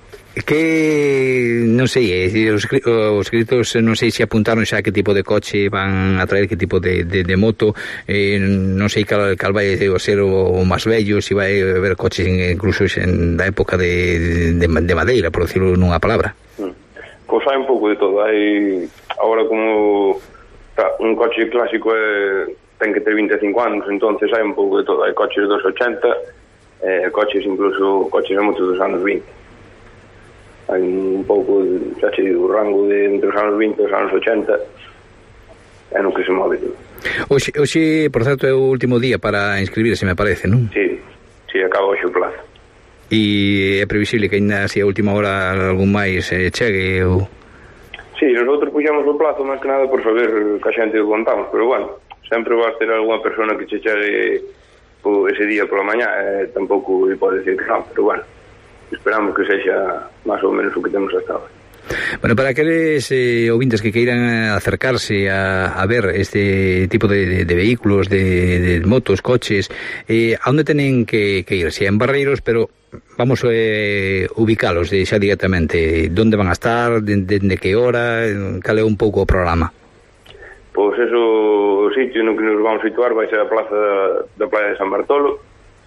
Que non sei, eh, os, os escritos non sei se apuntaron xa que tipo de coche van a traer, que tipo de, de, de moto, eh, non sei cal, cal vai ser o, o máis vello, se vai haber coches incluso en, da época de, de, de madeira, por decirlo nunha palabra. Mm. Pois hai un pouco de todo, hai agora como tá, un coche clásico é, ten que ter vinte e cinco anos, entonces hai un pouco de todo, hai coches dos ochenta, eh, coches incluso coches de motos dos anos vinte. Hai un pouco, xa che digo, o rango de entre os anos vinte e os anos ochenta é no que se move todo. Oxe, oxe, por certo, é o último día para inscribirse, me parece, non? Sí, sí, acaba hoxe o plazo. E é previsible que ainda así a última hora algún máis eh, chegue ou... Sí, nosotros puxamos o plazo máis que nada por saber que a xente o contamos, pero bueno, sempre vas ter alguna persona que che chegue ese día pola mañá, eh, tampouco pode decir que non, pero bueno, esperamos que sexa máis ou menos o que temos hasta ahora. Bueno, para aqueles eh, ouvintes que queiran acercarse a, a ver este tipo de, de, de vehículos, de, de motos, coches, eh, a onde tenen que, que ir? Si en Barreiros, pero vamos a eh, ubicalos de xa directamente. Donde van a estar, dende de, de que hora, cal é un pouco o programa? Pois eso, sí, sitio no que nos vamos situar vai ser a plaza da, da Playa de San Bartolo,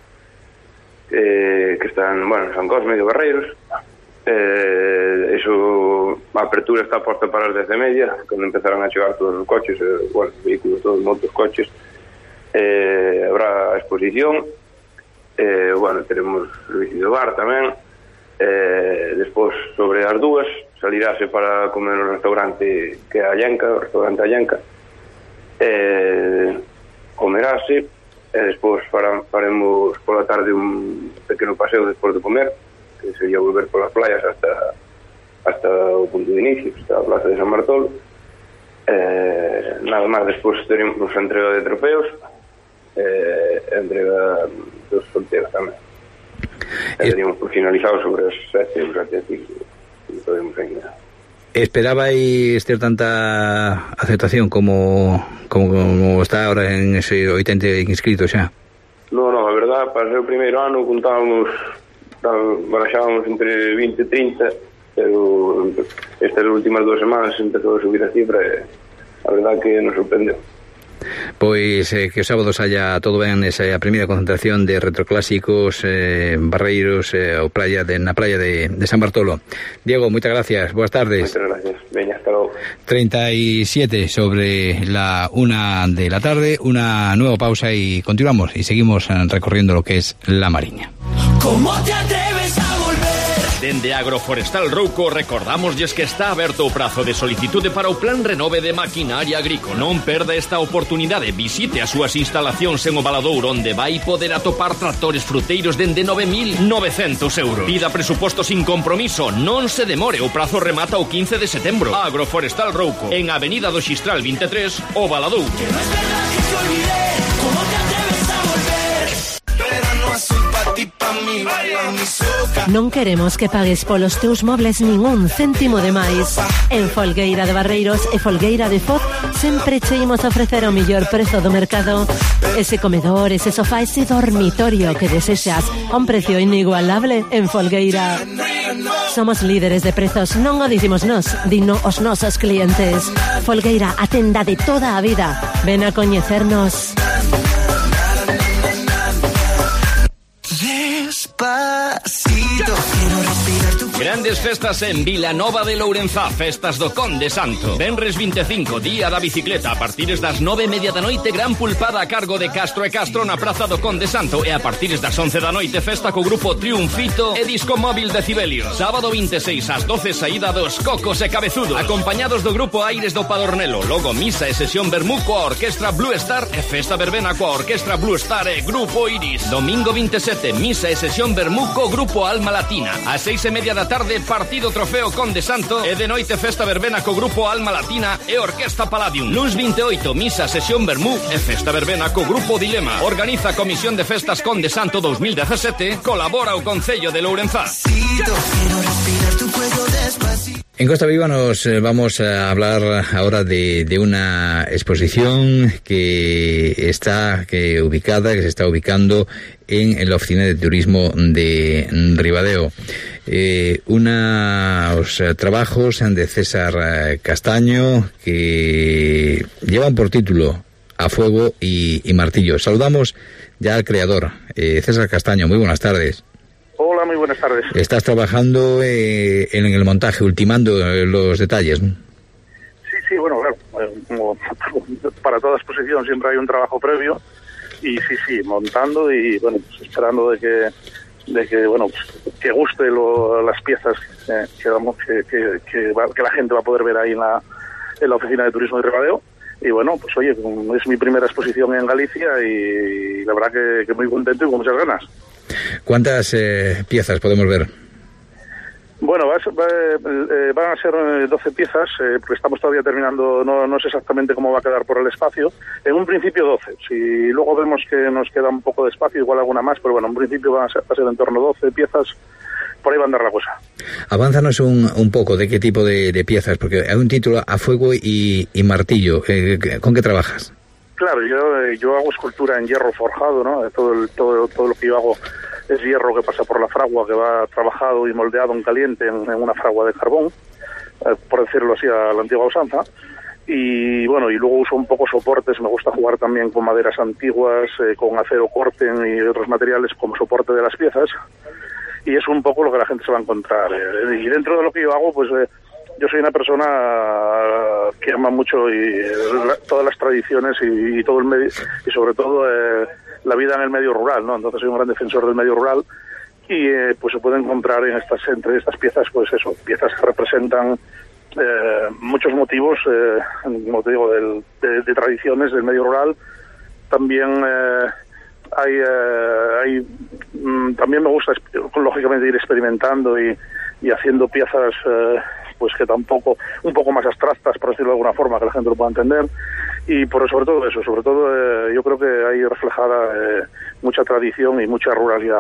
eh, que está en, bueno, San Cosme de Barreiros. Eh, eso, a apertura está posta para as dez e media, cando empezaron a chegar todos os coches, eh, bueno, vehículos, todos motos, coches. Eh, habrá exposición, eh, bueno, teremos servicio de bar tamén. Eh, despois, sobre as dúas, saliráse para comer no restaurante que é a Llenca, o restaurante Allenca. Eh, comeráse, e despois para, faremos pola tarde un pequeno paseo despois de comer, que sería volver polas playas hasta hasta o punto de inicio, hasta a plaza de San Bartolo. Eh, nada máis, despois teremos a entrega de trofeos, eh, a entrega dos solteiros tamén. E teríamos por finalizado sobre as sete, os sete e podemos ainda. ¿Esperabais ter tanta aceptación como, como, como está ahora en ese oitenta inscritos xa? No, no, a verdad, para ser o primeiro ano contábamos, baraxábamos entre vinte e trinta, pero estas últimas dúas semanas empezou a subir a cifra e a verdad que nos sorprendeu. Pois eh, que os sábados haya todo ben esa a primeira concentración de retroclásicos eh, Barreiros eh, ou playa de, na playa de, de San Bartolo. Diego, moitas gracias, boas tardes. Moitas gracias, veña, hasta logo. treinta y siete sobre la una de la tarde, una nueva pausa y continuamos y seguimos recorriendo lo que es la Mariña. ¿Cómo te atreves a volver? Dende Agroforestal Rouco recordamosles que está aberto o prazo de solicitude para o Plan Renove de Maquinaria Agrícola. Non perda esta oportunidade, visite as súas instalacións en o Valadouro, onde vai poder atopar tractores fruteiros dende nove mil novecentos euros. Pida presuposto sin compromiso, non se demore, o prazo remata o quince de setembro. Agroforestal Rouco, en Avenida do Xistral vinte e tres, o Valadouro. Que no es verdad que te olvidé, ¿cómo te atreves a volver? Pero no soy pa' ti, pa' mí, baila mi soca. Non queremos que pagues polos teus mobles nin un céntimo de máis. En Folgueira de Barreiros e Folgueira de Foz sempre che imos ofrecer o mellor prezo do mercado. Ese comedor, ese sofá, ese dormitorio que desexas a un precio inigualable en Folgueira. Somos líderes de prezos, non o dicimos nos, dino os nosos clientes. Folgueira, a tenda de toda a vida. Ven a coñecernos. Despacito, quiero respirar tu... Grandes festas en Vilanova de Lourenzá, festas do Conde Santo. Venres vinte e cinco, día da bicicleta, a partires das nove e media da noite, gran pulpada a cargo de Castro e Castro na praza do Conde Santo, e a partires das once da noite, festa co grupo Triunfito e disco móvil Decibelio. Sábado vinte e seis ás doce, saída dos Cocos e Cabezudos, acompañados do grupo Aires do Padornelo. Logo misa e sesión vermú coa orquestra Blue Star e festa verbena coa orquestra Blue Star e grupo Iris. Domingo vinte e sete, misa e sesión vermú co grupo Alma Latina. A seis e media da tarde, partido trofeo Conde Santo, e de noite festa verbena co grupo Alma Latina e Orquesta Palladium. Luns vinte e oito, misa, sesión vermú e festa verbena co grupo Dilema. Organiza a Comisión de Festas Conde Santo dos mil dezasete, colabora o Concello de Lourenzá. En Costa Viva nos vamos a hablar ahora de, de una exposición que está que ubicada, que se está ubicando en, en la oficina de turismo de Ribadeo. Eh, unos trabajos de César Castaño que llevan por título A Fuego y, y Martillo. Saludamos ya al creador, eh, César Castaño. Muy buenas tardes. Hola, muy buenas tardes. Estás trabajando eh, en el montaje, ultimando eh, los detalles, ¿no? Sí, sí, bueno, claro, eh, como para toda exposición siempre hay un trabajo previo y sí, sí, montando y bueno, pues esperando de que, de que bueno, pues, que guste lo, las piezas eh, que, vamos, que, que, que, va, que la gente va a poder ver ahí en la, en la oficina de turismo de Ribadeo. Y bueno, pues oye, es mi primera exposición en Galicia y la verdad que, que muy contento y con muchas ganas. ¿Cuántas eh, piezas podemos ver? Bueno, va a ser, va, eh, van a ser doce piezas, eh, porque estamos todavía terminando, no, no sé exactamente cómo va a quedar por el espacio. En un principio doce, si luego vemos que nos queda un poco de espacio, igual alguna más, pero bueno, en un principio van a ser, va a ser en torno a doce piezas, por ahí va a andar la cosa. Avánzanos un, un poco de qué tipo de, de piezas, porque hay un título A Fuego y, y Martillo. Eh, ¿Con qué trabajas? Claro, yo, yo hago escultura en hierro forjado, ¿no? Todo, el, todo, todo lo que yo hago es hierro que pasa por la fragua, que va trabajado y moldeado en caliente en, en una fragua de carbón, eh, por decirlo así a la antigua usanza. y bueno, y luego uso un poco soportes, me gusta jugar también con maderas antiguas, eh, con acero corten y otros materiales como soporte de las piezas, y es un poco lo que la gente se va a encontrar. Eh, y dentro de lo que yo hago, pues eh, yo soy una persona que ama mucho y, eh, la, todas las tradiciones y, y todo el medio, y sobre todo eh, la vida en el medio rural, ¿no? Entonces soy un gran defensor del medio rural, y eh, pues se pueden encontrar en estas, entre estas piezas, pues eso, piezas que representan eh, muchos motivos, eh, como te digo, del, de, de tradiciones del medio rural. También eh, hay, eh, hay mm, también me gusta lógicamente ir experimentando y, y haciendo piezas eh, pues que tampoco, un poco más abstractas, por decirlo de alguna forma, que la gente lo pueda entender, y por sobre todo eso, sobre todo eh, yo creo que hay reflejada eh, mucha tradición y mucha ruralidad.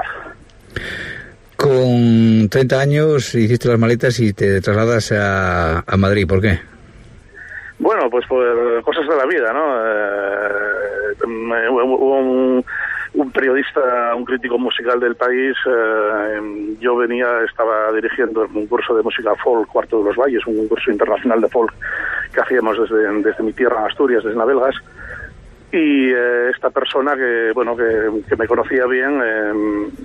Con treinta años hiciste las maletas y te trasladas a, a Madrid, ¿por qué? Bueno, pues por cosas de la vida, ¿no? Eh, hubo un, un periodista, un crítico musical del país, eh, yo venía, estaba dirigiendo el concurso de música folk Cuarto de los Valles, un concurso internacional de folk que hacíamos desde, desde mi tierra, Asturias, desde Navelgas, y eh, esta persona que, bueno, que, que me conocía bien, eh,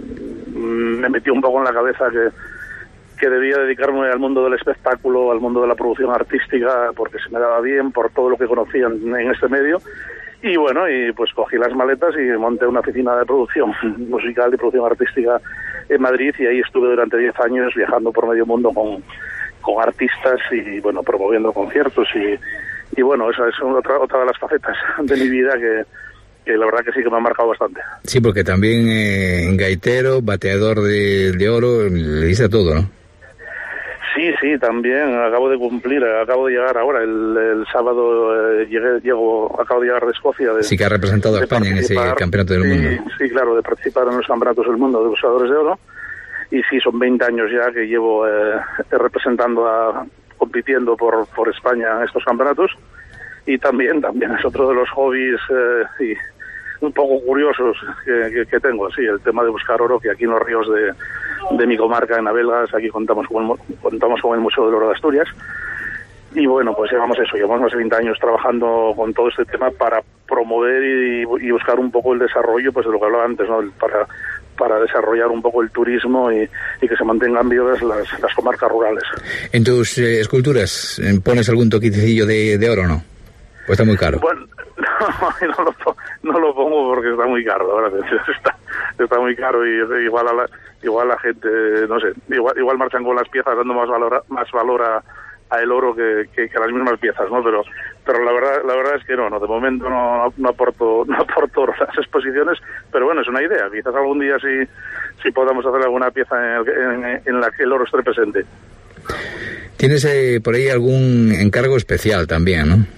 me metió un poco en la cabeza que que debía dedicarme al mundo del espectáculo, al mundo de la producción artística, porque se me daba bien por todo lo que conocía en, en este medio. Y bueno, y pues cogí las maletas y monté una oficina de producción musical y producción artística en Madrid, y ahí estuve durante diez años viajando por medio mundo con, con artistas y bueno, promoviendo conciertos y, y bueno, esa es otra, otra de las facetas de mi vida que que la verdad que sí que me ha marcado bastante. Sí, porque también eh, gaitero, bateador de, de oro, le dice todo, ¿no? Sí, sí, también acabo de cumplir, acabo de llegar ahora, el, el sábado eh, llegué, llego, acabo de llegar de Escocia. De, sí que ha representado a España en ese campeonato del sí, mundo. Sí, claro, de participar en los campeonatos del mundo de buceadores de oro, y sí, son veinte años ya que llevo eh, representando, a, compitiendo por, por España en estos campeonatos, y también, también es otro de los hobbies eh, y un poco curiosos que, que, que tengo, sí, el tema de buscar oro, que aquí en los ríos de, de mi comarca, en Navelgas, aquí contamos con, el, contamos con el Museo del Oro de Asturias, y bueno, pues llevamos eso, llevamos más de veinte años trabajando con todo este tema para promover y, y buscar un poco el desarrollo, pues de lo que hablaba antes, ¿no? Para, para desarrollar un poco el turismo y, y que se mantengan vivas las, las comarcas rurales. ¿En tus eh, esculturas pones algún toquecillo de, de oro o no? ¿O está muy caro? Bueno, no, no, lo, no lo pongo porque está muy caro, la verdad. Está, está muy caro y igual a la, igual la gente, no sé, igual, igual marchan con las piezas dando más valor, más valor a, a el oro que, que, que a las mismas piezas, ¿no? Pero pero la verdad la verdad es que no, no de momento no, no aporto no aporto las exposiciones, pero bueno, es una idea. Quizás algún día sí, sí podamos hacer alguna pieza en, el, en, en la que el oro esté presente. ¿Tienes eh, por ahí algún encargo especial también, no?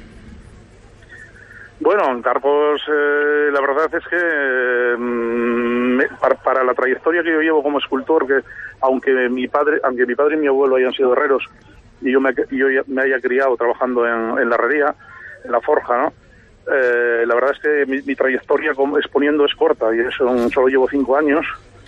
Bueno, encargos, eh, la verdad es que eh, me, para, para la trayectoria que yo llevo como escultor, que aunque mi padre, aunque mi padre y mi abuelo hayan sido herreros y yo me, yo me haya criado trabajando en, en la herrería, en la forja, ¿no? Eh, la verdad es que mi, mi trayectoria como exponiendo es corta, y eso solo llevo cinco años,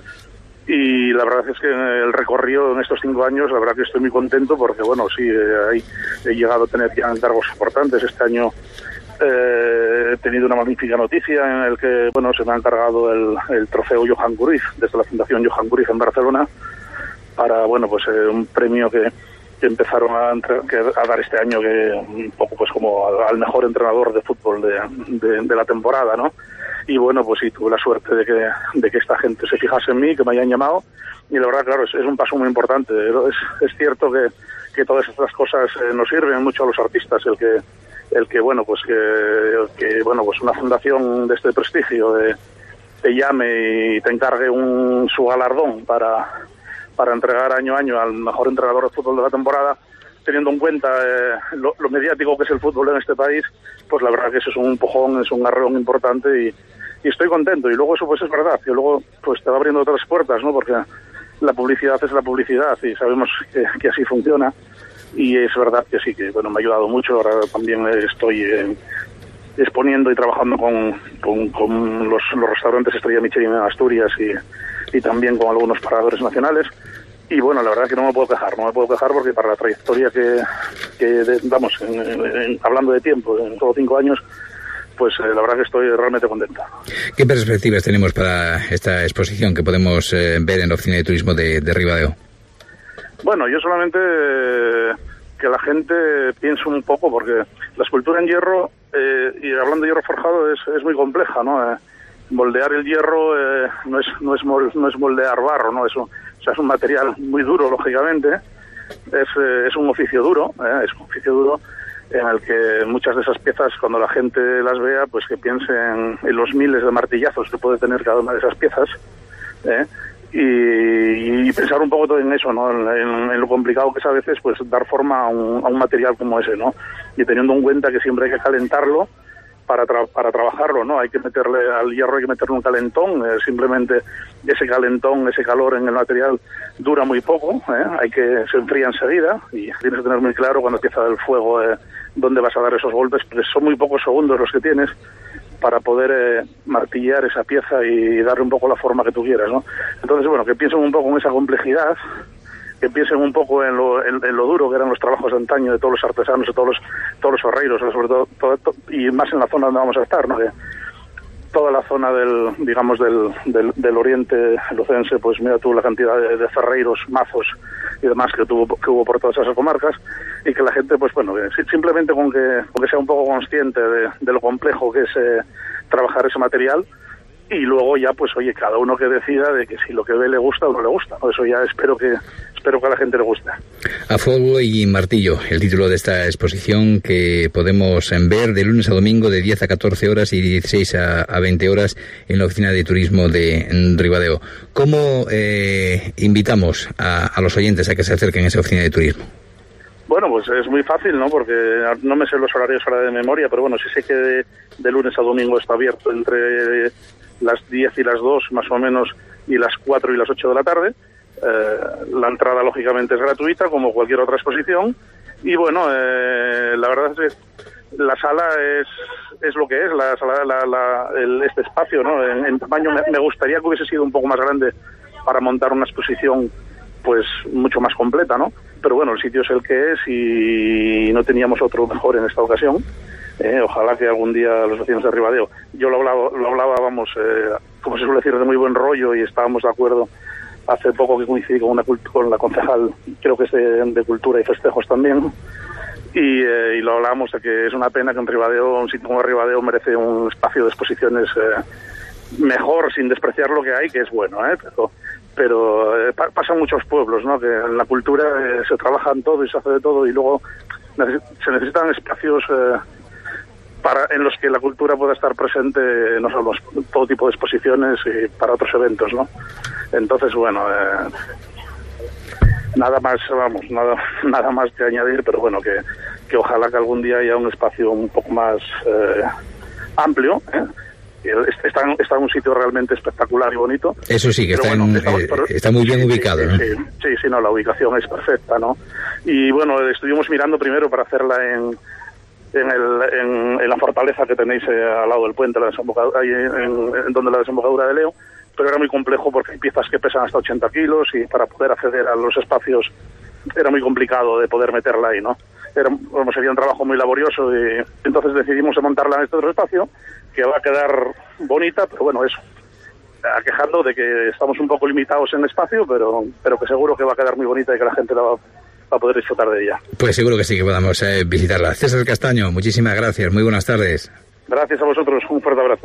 y la verdad es que el recorrido en estos cinco años, la verdad que estoy muy contento porque, bueno, sí, eh, he llegado a tener ya encargos importantes. Este año Eh, he tenido una magnífica noticia en el que, bueno, se me ha encargado el, el trofeo Johan Cruyff desde la Fundación Johan Cruyff en Barcelona para, bueno, pues eh, un premio que, que empezaron a, que, a dar este año, que un poco pues como al, al mejor entrenador de fútbol de, de, de la temporada, ¿no? Y bueno, pues sí, tuve la suerte de que, de que esta gente se fijase en mí, que me hayan llamado, y la verdad, claro, es, es un paso muy importante. Es, es cierto que, que todas estas cosas eh, nos sirven mucho a los artistas, el que el que bueno pues que, que bueno pues una fundación de este prestigio de, te llame y te encargue un su galardón para para entregar año a año al mejor entrenador de fútbol de la temporada, teniendo en cuenta eh, lo, lo mediático que es el fútbol en este país, pues la verdad que eso es un empujón, es un arreón importante, y, y estoy contento. Y luego eso pues es verdad, y luego pues te va abriendo otras puertas, ¿no? Porque la publicidad es la publicidad y sabemos que, que así funciona. Y es verdad que sí, que bueno, me ha ayudado mucho. Ahora también estoy eh, exponiendo y trabajando con, con, con los, los restaurantes Estrella Michelin en Asturias y, y también con algunos paradores nacionales. y bueno, la verdad es que no me puedo quejar, no me puedo quejar porque para la trayectoria que, que de, vamos, en, en, en, hablando de tiempo, en solo cinco años, pues eh, la verdad que estoy realmente contenta. ¿Qué perspectivas tenemos para esta exposición que podemos eh, ver en la Oficina de Turismo de, de Ribadeo? Bueno, yo solamente eh, que la gente piense un poco, porque la escultura en hierro, eh, y hablando de hierro forjado, es, es muy compleja, ¿no? Eh, moldear el hierro eh, no es no es mol, no es moldear barro, ¿no? Es un, o sea, es un material muy duro, lógicamente. Es, eh, es un oficio duro, eh, es un oficio duro en el que muchas de esas piezas, cuando la gente las vea, pues que piensen en los miles de martillazos que puede tener cada una de esas piezas, ¿eh? y, y pensar un poco todo en eso, ¿no? En, en, en lo complicado que es a veces, pues dar forma a un, a un material como ese, ¿no? Y teniendo en cuenta que siempre hay que calentarlo para tra para trabajarlo, ¿no? Hay que meterle al hierro, hay que meterle un calentón, eh, simplemente ese calentón, ese calor en el material dura muy poco, ¿eh? Hay que se enfría enseguida y tienes que tener muy claro cuando empieza el fuego eh, dónde vas a dar esos golpes, porque son muy pocos segundos los que tienes para poder eh, martillar esa pieza y darle un poco la forma que tú quieras, ¿no? Entonces, bueno, que piensen un poco en esa complejidad, que piensen un poco en lo, en, en lo duro que eran los trabajos de antaño de todos los artesanos, de todos los todos los herreiros, sobre todo, todo, todo, y más en la zona donde vamos a estar, ¿no? Que toda la zona del, digamos, del, del, del oriente lucense, pues mira tú la cantidad de, de ferreiros, mazos y demás que tuvo que hubo por todas esas comarcas, y que la gente, pues bueno, que simplemente con que, con que sea un poco consciente de, de lo complejo que es eh, trabajar ese material, y luego ya, pues oye, cada uno que decida de que si lo que ve le gusta o no le gusta, ¿no? Eso ya espero que espero que a la gente le guste. A fuego y martillo, el título de esta exposición que podemos ver de lunes a domingo de diez a catorce horas y dieciséis a veinte horas en la Oficina de Turismo de Ribadeo. ¿Cómo eh, invitamos a, a los oyentes a que se acerquen a esa Oficina de Turismo? Bueno, pues es muy fácil, ¿no? Porque no me sé los horarios ahora de memoria, pero bueno, sí sé que de, de lunes a domingo está abierto entre las diez y las dos, más o menos, y las cuatro y las ocho de la tarde. Eh, la entrada, lógicamente, es gratuita, como cualquier otra exposición. Y bueno, eh, la verdad es que la sala es es lo que es, la sala, la, la, el, este espacio, ¿no? En, en tamaño me, me gustaría que hubiese sido un poco más grande para montar una exposición pues mucho más completa, ¿no? Pero bueno, el sitio es el que es y no teníamos otro mejor en esta ocasión. Eh, ojalá que algún día los vecinos de Ribadeo, yo lo hablaba, lo hablaba vamos, eh, como se suele decir, de muy buen rollo, y estábamos de acuerdo hace poco que coincidí con, una, con la concejal, creo que es de, de Cultura y Festejos también, y, eh, y lo hablábamos de que es una pena que en Ribadeo, un sitio como Ribadeo merece un espacio de exposiciones eh, mejor, sin despreciar lo que hay, que es bueno, ¿eh? Pero, pero eh, pa pasan muchos pueblos, ¿no? Que en la cultura eh, se trabaja en todo y se hace de todo, y luego neces se necesitan espacios eh, para en los que la cultura pueda estar presente, no solo todo tipo de exposiciones y para otros eventos, ¿no? Entonces, bueno, eh, nada más, vamos, nada nada más que añadir, pero bueno, que, que ojalá que algún día haya un espacio un poco más eh, amplio, ¿eh? Está en, está en un sitio realmente espectacular y bonito. Eso sí, que está, bueno, en, está, eh, pero, está muy bien sí, ubicado, sí, ¿no? Sí, sí, sí, no, la ubicación es perfecta, ¿no? Y bueno, estuvimos mirando primero para hacerla en en, el, en, en la fortaleza que tenéis eh, al lado del puente, la desembocadura, ahí en, en donde la desembocadura de Leo, pero era muy complejo porque hay piezas que pesan hasta ochenta kilos y para poder acceder a los espacios era muy complicado de poder meterla ahí, ¿no? Era, bueno, sería un trabajo muy laborioso, y entonces decidimos montarla en este otro espacio, que va a quedar bonita, pero bueno, eso, aquejando de que estamos un poco limitados en espacio, pero pero que seguro que va a quedar muy bonita y que la gente la va, va a poder disfrutar de ella. Pues seguro que sí que podamos eh, visitarla. César Castaño, muchísimas gracias, muy buenas tardes. Gracias a vosotros, un fuerte abrazo.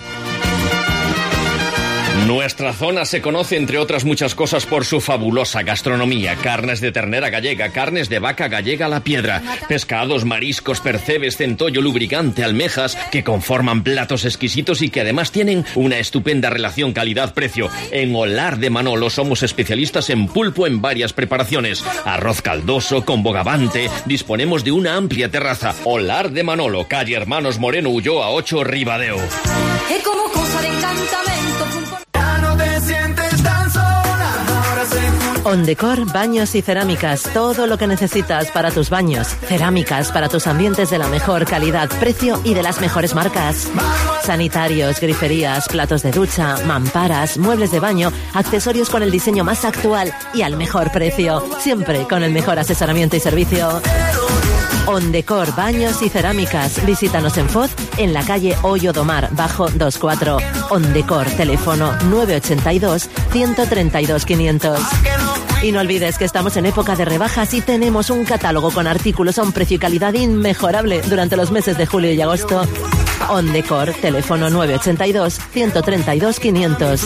Nuestra zona se conoce, entre otras muchas cosas, por su fabulosa gastronomía. Carnes de ternera gallega, carnes de vaca gallega a la piedra, pescados, mariscos, percebes, centollo, lubricante, almejas, que conforman platos exquisitos y que además tienen una estupenda relación calidad-precio. En Olar de Manolo somos especialistas en pulpo en varias preparaciones. Arroz caldoso, con bogavante. Disponemos de una amplia terraza. Olar de Manolo, calle Hermanos Moreno Ulloa ocho, Ribadeo. Es como cosa de encantamento. Ya no te sientes tan sola, ahora se Ondecor, baños y cerámicas. Todo lo que necesitas para tus baños. Cerámicas para tus ambientes de la mejor calidad, precio y de las mejores marcas. Sanitarios, griferías, platos de ducha, mamparas, muebles de baño, accesorios con el diseño más actual y al mejor precio. Siempre con el mejor asesoramiento y servicio. Ondecor, baños y cerámicas. Visítanos en Foz, en la calle Hoyo do Mar, bajo veinticuatro. Ondecor, teléfono nueve ochenta y dos, ciento treinta y dos, quinientos. Y no olvides que estamos en época de rebajas y tenemos un catálogo con artículos a un precio y calidad inmejorable durante los meses de julio y agosto. Ondecor, teléfono nueve ochenta y dos, ciento treinta y dos, quinientos.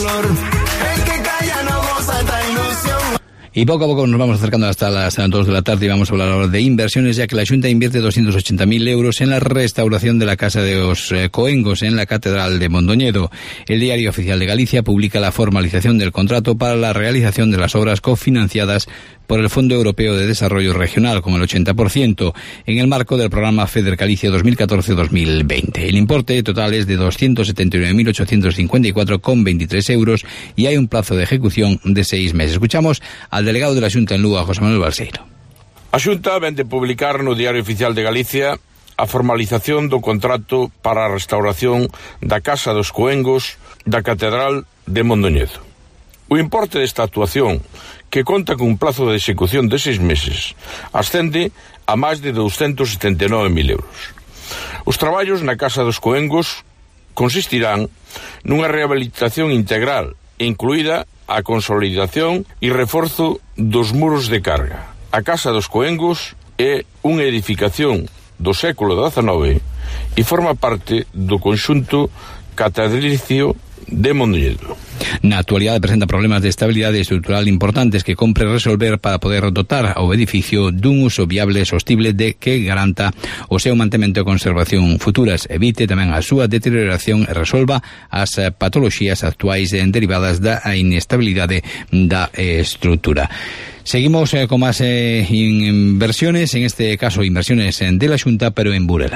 Y poco a poco nos vamos acercando hasta las dos de la tarde y vamos a hablar ahora de inversiones, ya que la Xunta invierte doscientos ochenta mil euros en la restauración de la Casa de los Coengos en la Catedral de Mondoñedo. El Diario Oficial de Galicia publica la formalización del contrato para la realización de las obras cofinanciadas por el Fondo Europeo de Desarrollo Regional, con el ochenta por ciento, en el marco del programa FEDER Galicia dos mil catorce a dos mil veinte. El importe total es de doscientos setenta y nueve mil ochocientos cincuenta y cuatro coma veintitrés euros y hay un plazo de ejecución de seis meses. Escuchamos al delegado de la Xunta en Lugo, a José Manuel Balseiro. A Xunta vén de publicar no Diario Oficial de Galicia a formalización do contrato para a restauración da Casa dos Coengos da Catedral de Mondoñedo. O importe desta actuación, que conta cun plazo de execución de seis meses, ascende a máis de doscientos setenta e nove mil euros. Os traballos na Casa dos Coengos consistirán nunha rehabilitación integral, incluída a consolidación e reforzo dos muros de carga. A Casa dos Coengos é unha edificación do século dezenove e forma parte do conxunto catedralicio de Mondoñedo. Na actualidade presenta problemas de estabilidade estrutural importantes que compre resolver para poder dotar ao edificio dun uso viable e sostible de que garanta o seu mantemento e conservación futuras, evite tamén a súa deterioración e resolva as patoloxías actuais derivadas da inestabilidade da estrutura. Seguimos eh, con más eh, inversiones, en este caso inversiones de la Xunta, pero en Burela.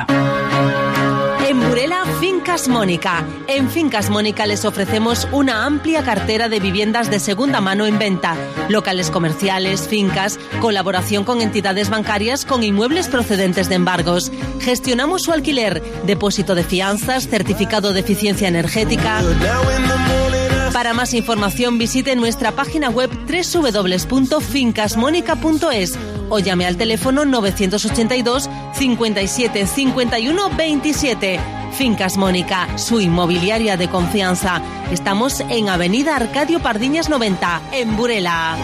En Burela, Fincas Mónica. En Fincas Mónica les ofrecemos una amplia cartera de viviendas de segunda mano en venta, locales comerciales, fincas, colaboración con entidades bancarias con inmuebles procedentes de embargos. Gestionamos su alquiler, depósito de fianzas, certificado de eficiencia energética. Para más información visite nuestra página web doble u doble u doble u punto fincas mónica punto es o llame al teléfono novecientos ochenta y dos, cincuenta y siete, cincuenta y uno, veintisiete. Fincas Mónica, su inmobiliaria de confianza. Estamos en Avenida Arcadio Pardiñas noventa, en Burela.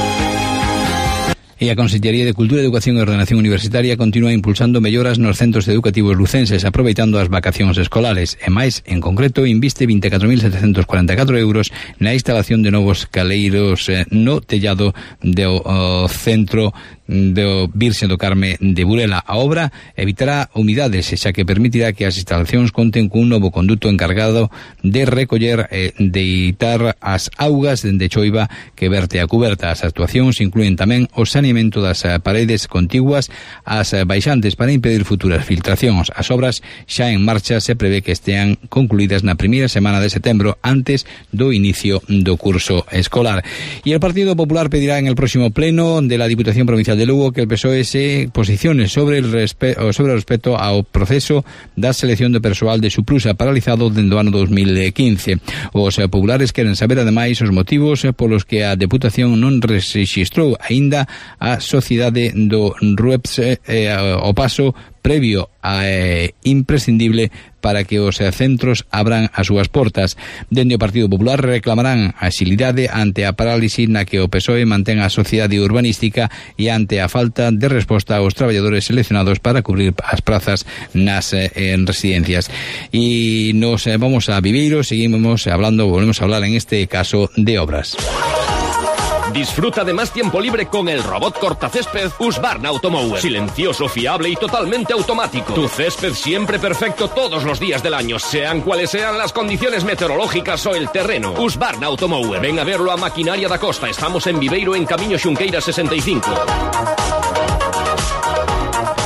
E a Consellería de Cultura, Educación e Ordenación Universitaria continúa impulsando melloras nos centros educativos lucenses, aproveitando as vacacións escolares. E máis, en concreto, inviste vinte e catro mil setecentos cuarenta e catro euros na instalación de novos caleiros eh, no tellado do oh, centro do Virxe do Carme de Burela. A obra evitará umidades, xa que permitirá que as instalacións conten cun novo conduto encargado de recoller e deitar as augas de choiva que verte a cuberta. As actuacións incluen tamén o saneamento das paredes contiguas ás baixantes para impedir futuras filtracións. As obras xa en marcha se prevé que estean concluídas na primeira semana de setembro, antes do inicio do curso escolar. E el Partido Popular pedirá en el próximo pleno de la Diputación Provincial de Lugo que el P S O E se posicione sobre el respe- sobre o respecto ao proceso da selección de persoal de Suplusa paralizado dende o ano dos mil quince. Os populares queren saber ademais os motivos polos que a Deputación non rexistrou aínda a sociedade do RUEPS eh, ao paso previo a eh, imprescindible para que os eh, centros abran as súas portas. Dende o Partido Popular reclamarán agilidade ante a parálisis na que o P S O E mantén a sociedade urbanística e ante a falta de resposta aos traballadores seleccionados para cubrir as prazas nas eh, en residencias. E nos eh, vamos a Viveiro, seguimos hablando, volvemos a hablar en este caso de obras. Disfruta de más tiempo libre con el robot cortacésped Husqvarna Automower. Silencioso, fiable y totalmente automático. Tu césped siempre perfecto todos los días del año, sean cuales sean las condiciones meteorológicas o el terreno. Husqvarna Automower. Ven a verlo a Maquinaria da Costa. Estamos en Viveiro, en Camiño Xunqueira sesenta y cinco.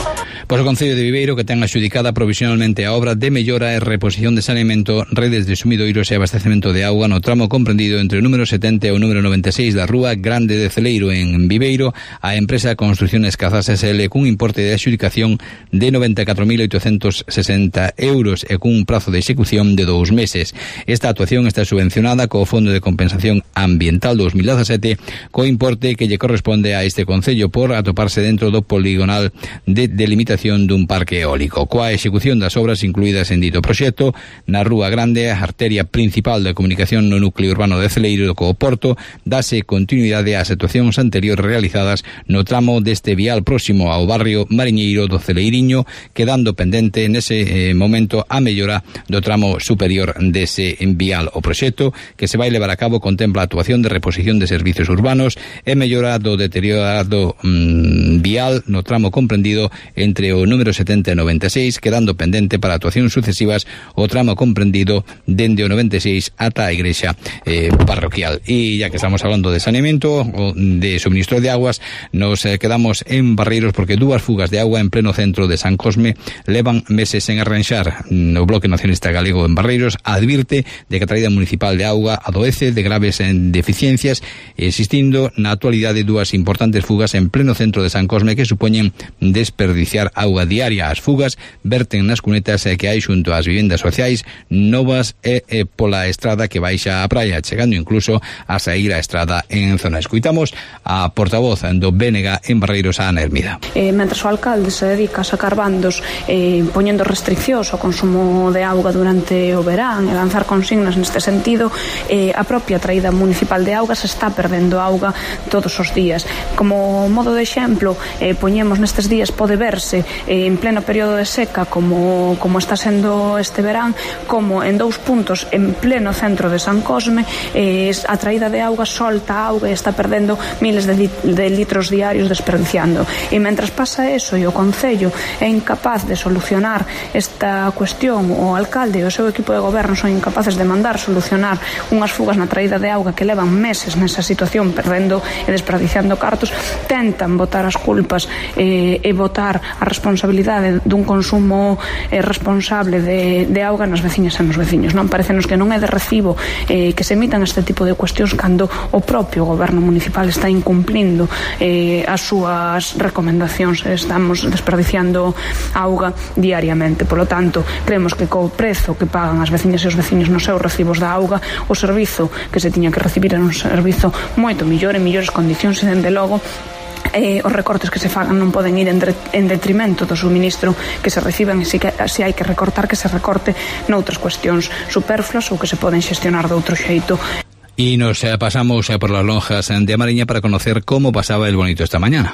Pois o Concello de Viveiro, que ten adxudicada provisionalmente a obra de mellora e reposición de saneamento, redes de sumidoiros e abastecemento de auga no tramo comprendido entre o número setenta e o número noventa e seis da Rúa Grande de Celeiro en Viveiro, a empresa Construcciones Cazas S L cun importe de adxudicación de noventa e catro mil oitocentos sesenta euros e cun prazo de execución de dous meses. Esta actuación está subvencionada co Fondo de Compensación Ambiental dos mil dezasete co importe que lle corresponde a este concello por atoparse dentro do poligonal de delimitación dun parque eólico. Coa execución das obras incluídas en dito proxecto, na Rúa Grande, a arteria principal de comunicación no núcleo urbano de Celeiro co Porto, dase continuidade ás actuacións anteriores realizadas no tramo deste vial próximo ao barrio mariñeiro do Celeiriño, quedando pendente nese eh, momento a mellora do tramo superior dese vial. O proxecto que se vai levar a cabo contempla a actuación de reposición de servicios urbanos e mellora do deteriorado mmm, vial no tramo comprendido entre o número setenta e noventa e seis, quedando pendente para actuacións sucesivas o tramo comprendido dende o noventa e seis ata a igrexa eh, parroquial. E ya que estamos hablando de saneamento o de suministro de aguas, nos eh, quedamos en Barreiros porque dúas fugas de agua en pleno centro de San Cosme levan meses en arranxar. O Bloque Nacionalista Galego en Barreiros advirte de que a traída municipal de auga adoece de graves deficiencias, existindo na actualidade dúas importantes fugas en pleno centro de San Cosme que supoñen desperdiciar auga diaria. As fugas verten nas cunetas que hai xunto ás vivendas sociais novas e, e pola estrada que baixa a praia, chegando incluso a sair a estrada en zona. Escuitamos a portavoz do B N G en Barreiros, a Ana Hermida. Eh, mentras o alcalde se dedica a sacar bandos eh, poñendo restriccións ao consumo de auga durante o verán e lanzar consignas neste sentido, eh, a propia traída municipal de auga se está perdendo auga todos os días. Como modo de exemplo, eh, poñemos nestes días, pode verse eh, en pleno período de seca como, como está sendo este verán, como en dous puntos en pleno centro de San Cosme eh, a traída de auga solta auga e está perdendo miles de, lit de litros diarios desperdiciando. E mentras pasa eso e o Concello é incapaz de solucionar esta cuestión, o alcalde e o seu equipo de goberno son incapaces de mandar solucionar unhas fugas na traída de auga que levan meses nesa situación, perdendo e desperdiciando cartos, tentan botar as culpas eh, e botar a responsabilidade dun consumo eh, responsable de, de auga nas veciñas e nos veciños. Non parecenos que non é de recibo eh, que se emitan este tipo de cuestións cando o propio goberno municipal está incumplindo eh, as súas recomendacións. Estamos desperdiciando auga diariamente. Polo tanto, creemos que co prezo que pagan as veciñas e os veciños nos seus recibos da auga, o servizo que se tiña que recibir era un servizo moito millor, en millores condicións, e dende logo Eh, os recortes que se fagan non poden ir en, en detrimento do suministro que se reciban, e se, que, se hai que recortar, que se recorte noutras cuestións superfluas ou que se poden xestionar de outro xeito. Y nos eh, pasamos eh, por las lonjas de Amariña para conocer cómo pasaba el bonito esta mañana.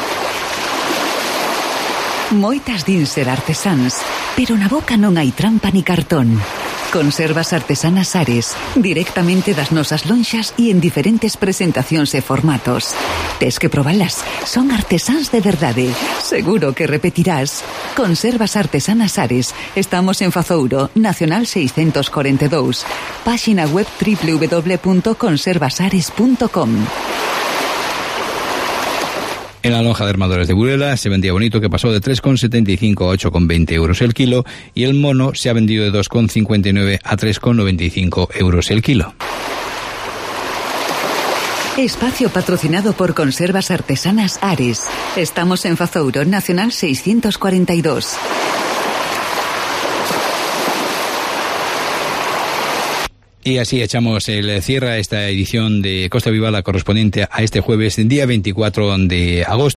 Moitas din ser artesáns, pero na boca non hai trampa ni cartón. Conservas artesanas Ares, directamente das nosas lonxas e en diferentes presentacións e formatos. Tes que probalas, son artesáns de verdade. Seguro que repetirás. Conservas artesanas Ares, estamos en Fazouro, Nacional seiscentos cuarenta e dous. Páxina web doble u doble u doble u punto conservasares punto com. En la lonja de armadores de Burela se vendía bonito, que pasó de tres con setenta y cinco a ocho con veinte euros el kilo, y el mono se ha vendido de dos con cincuenta y nueve a tres con noventa y cinco euros el kilo. Espacio patrocinado por Conservas Artesanas Ares. Estamos en Fazouro, Nacional seiscientos cuarenta y dos. Y así echamos el cierre a esta edición de Costa Viva, la correspondiente a este jueves, día veinticuatro de agosto.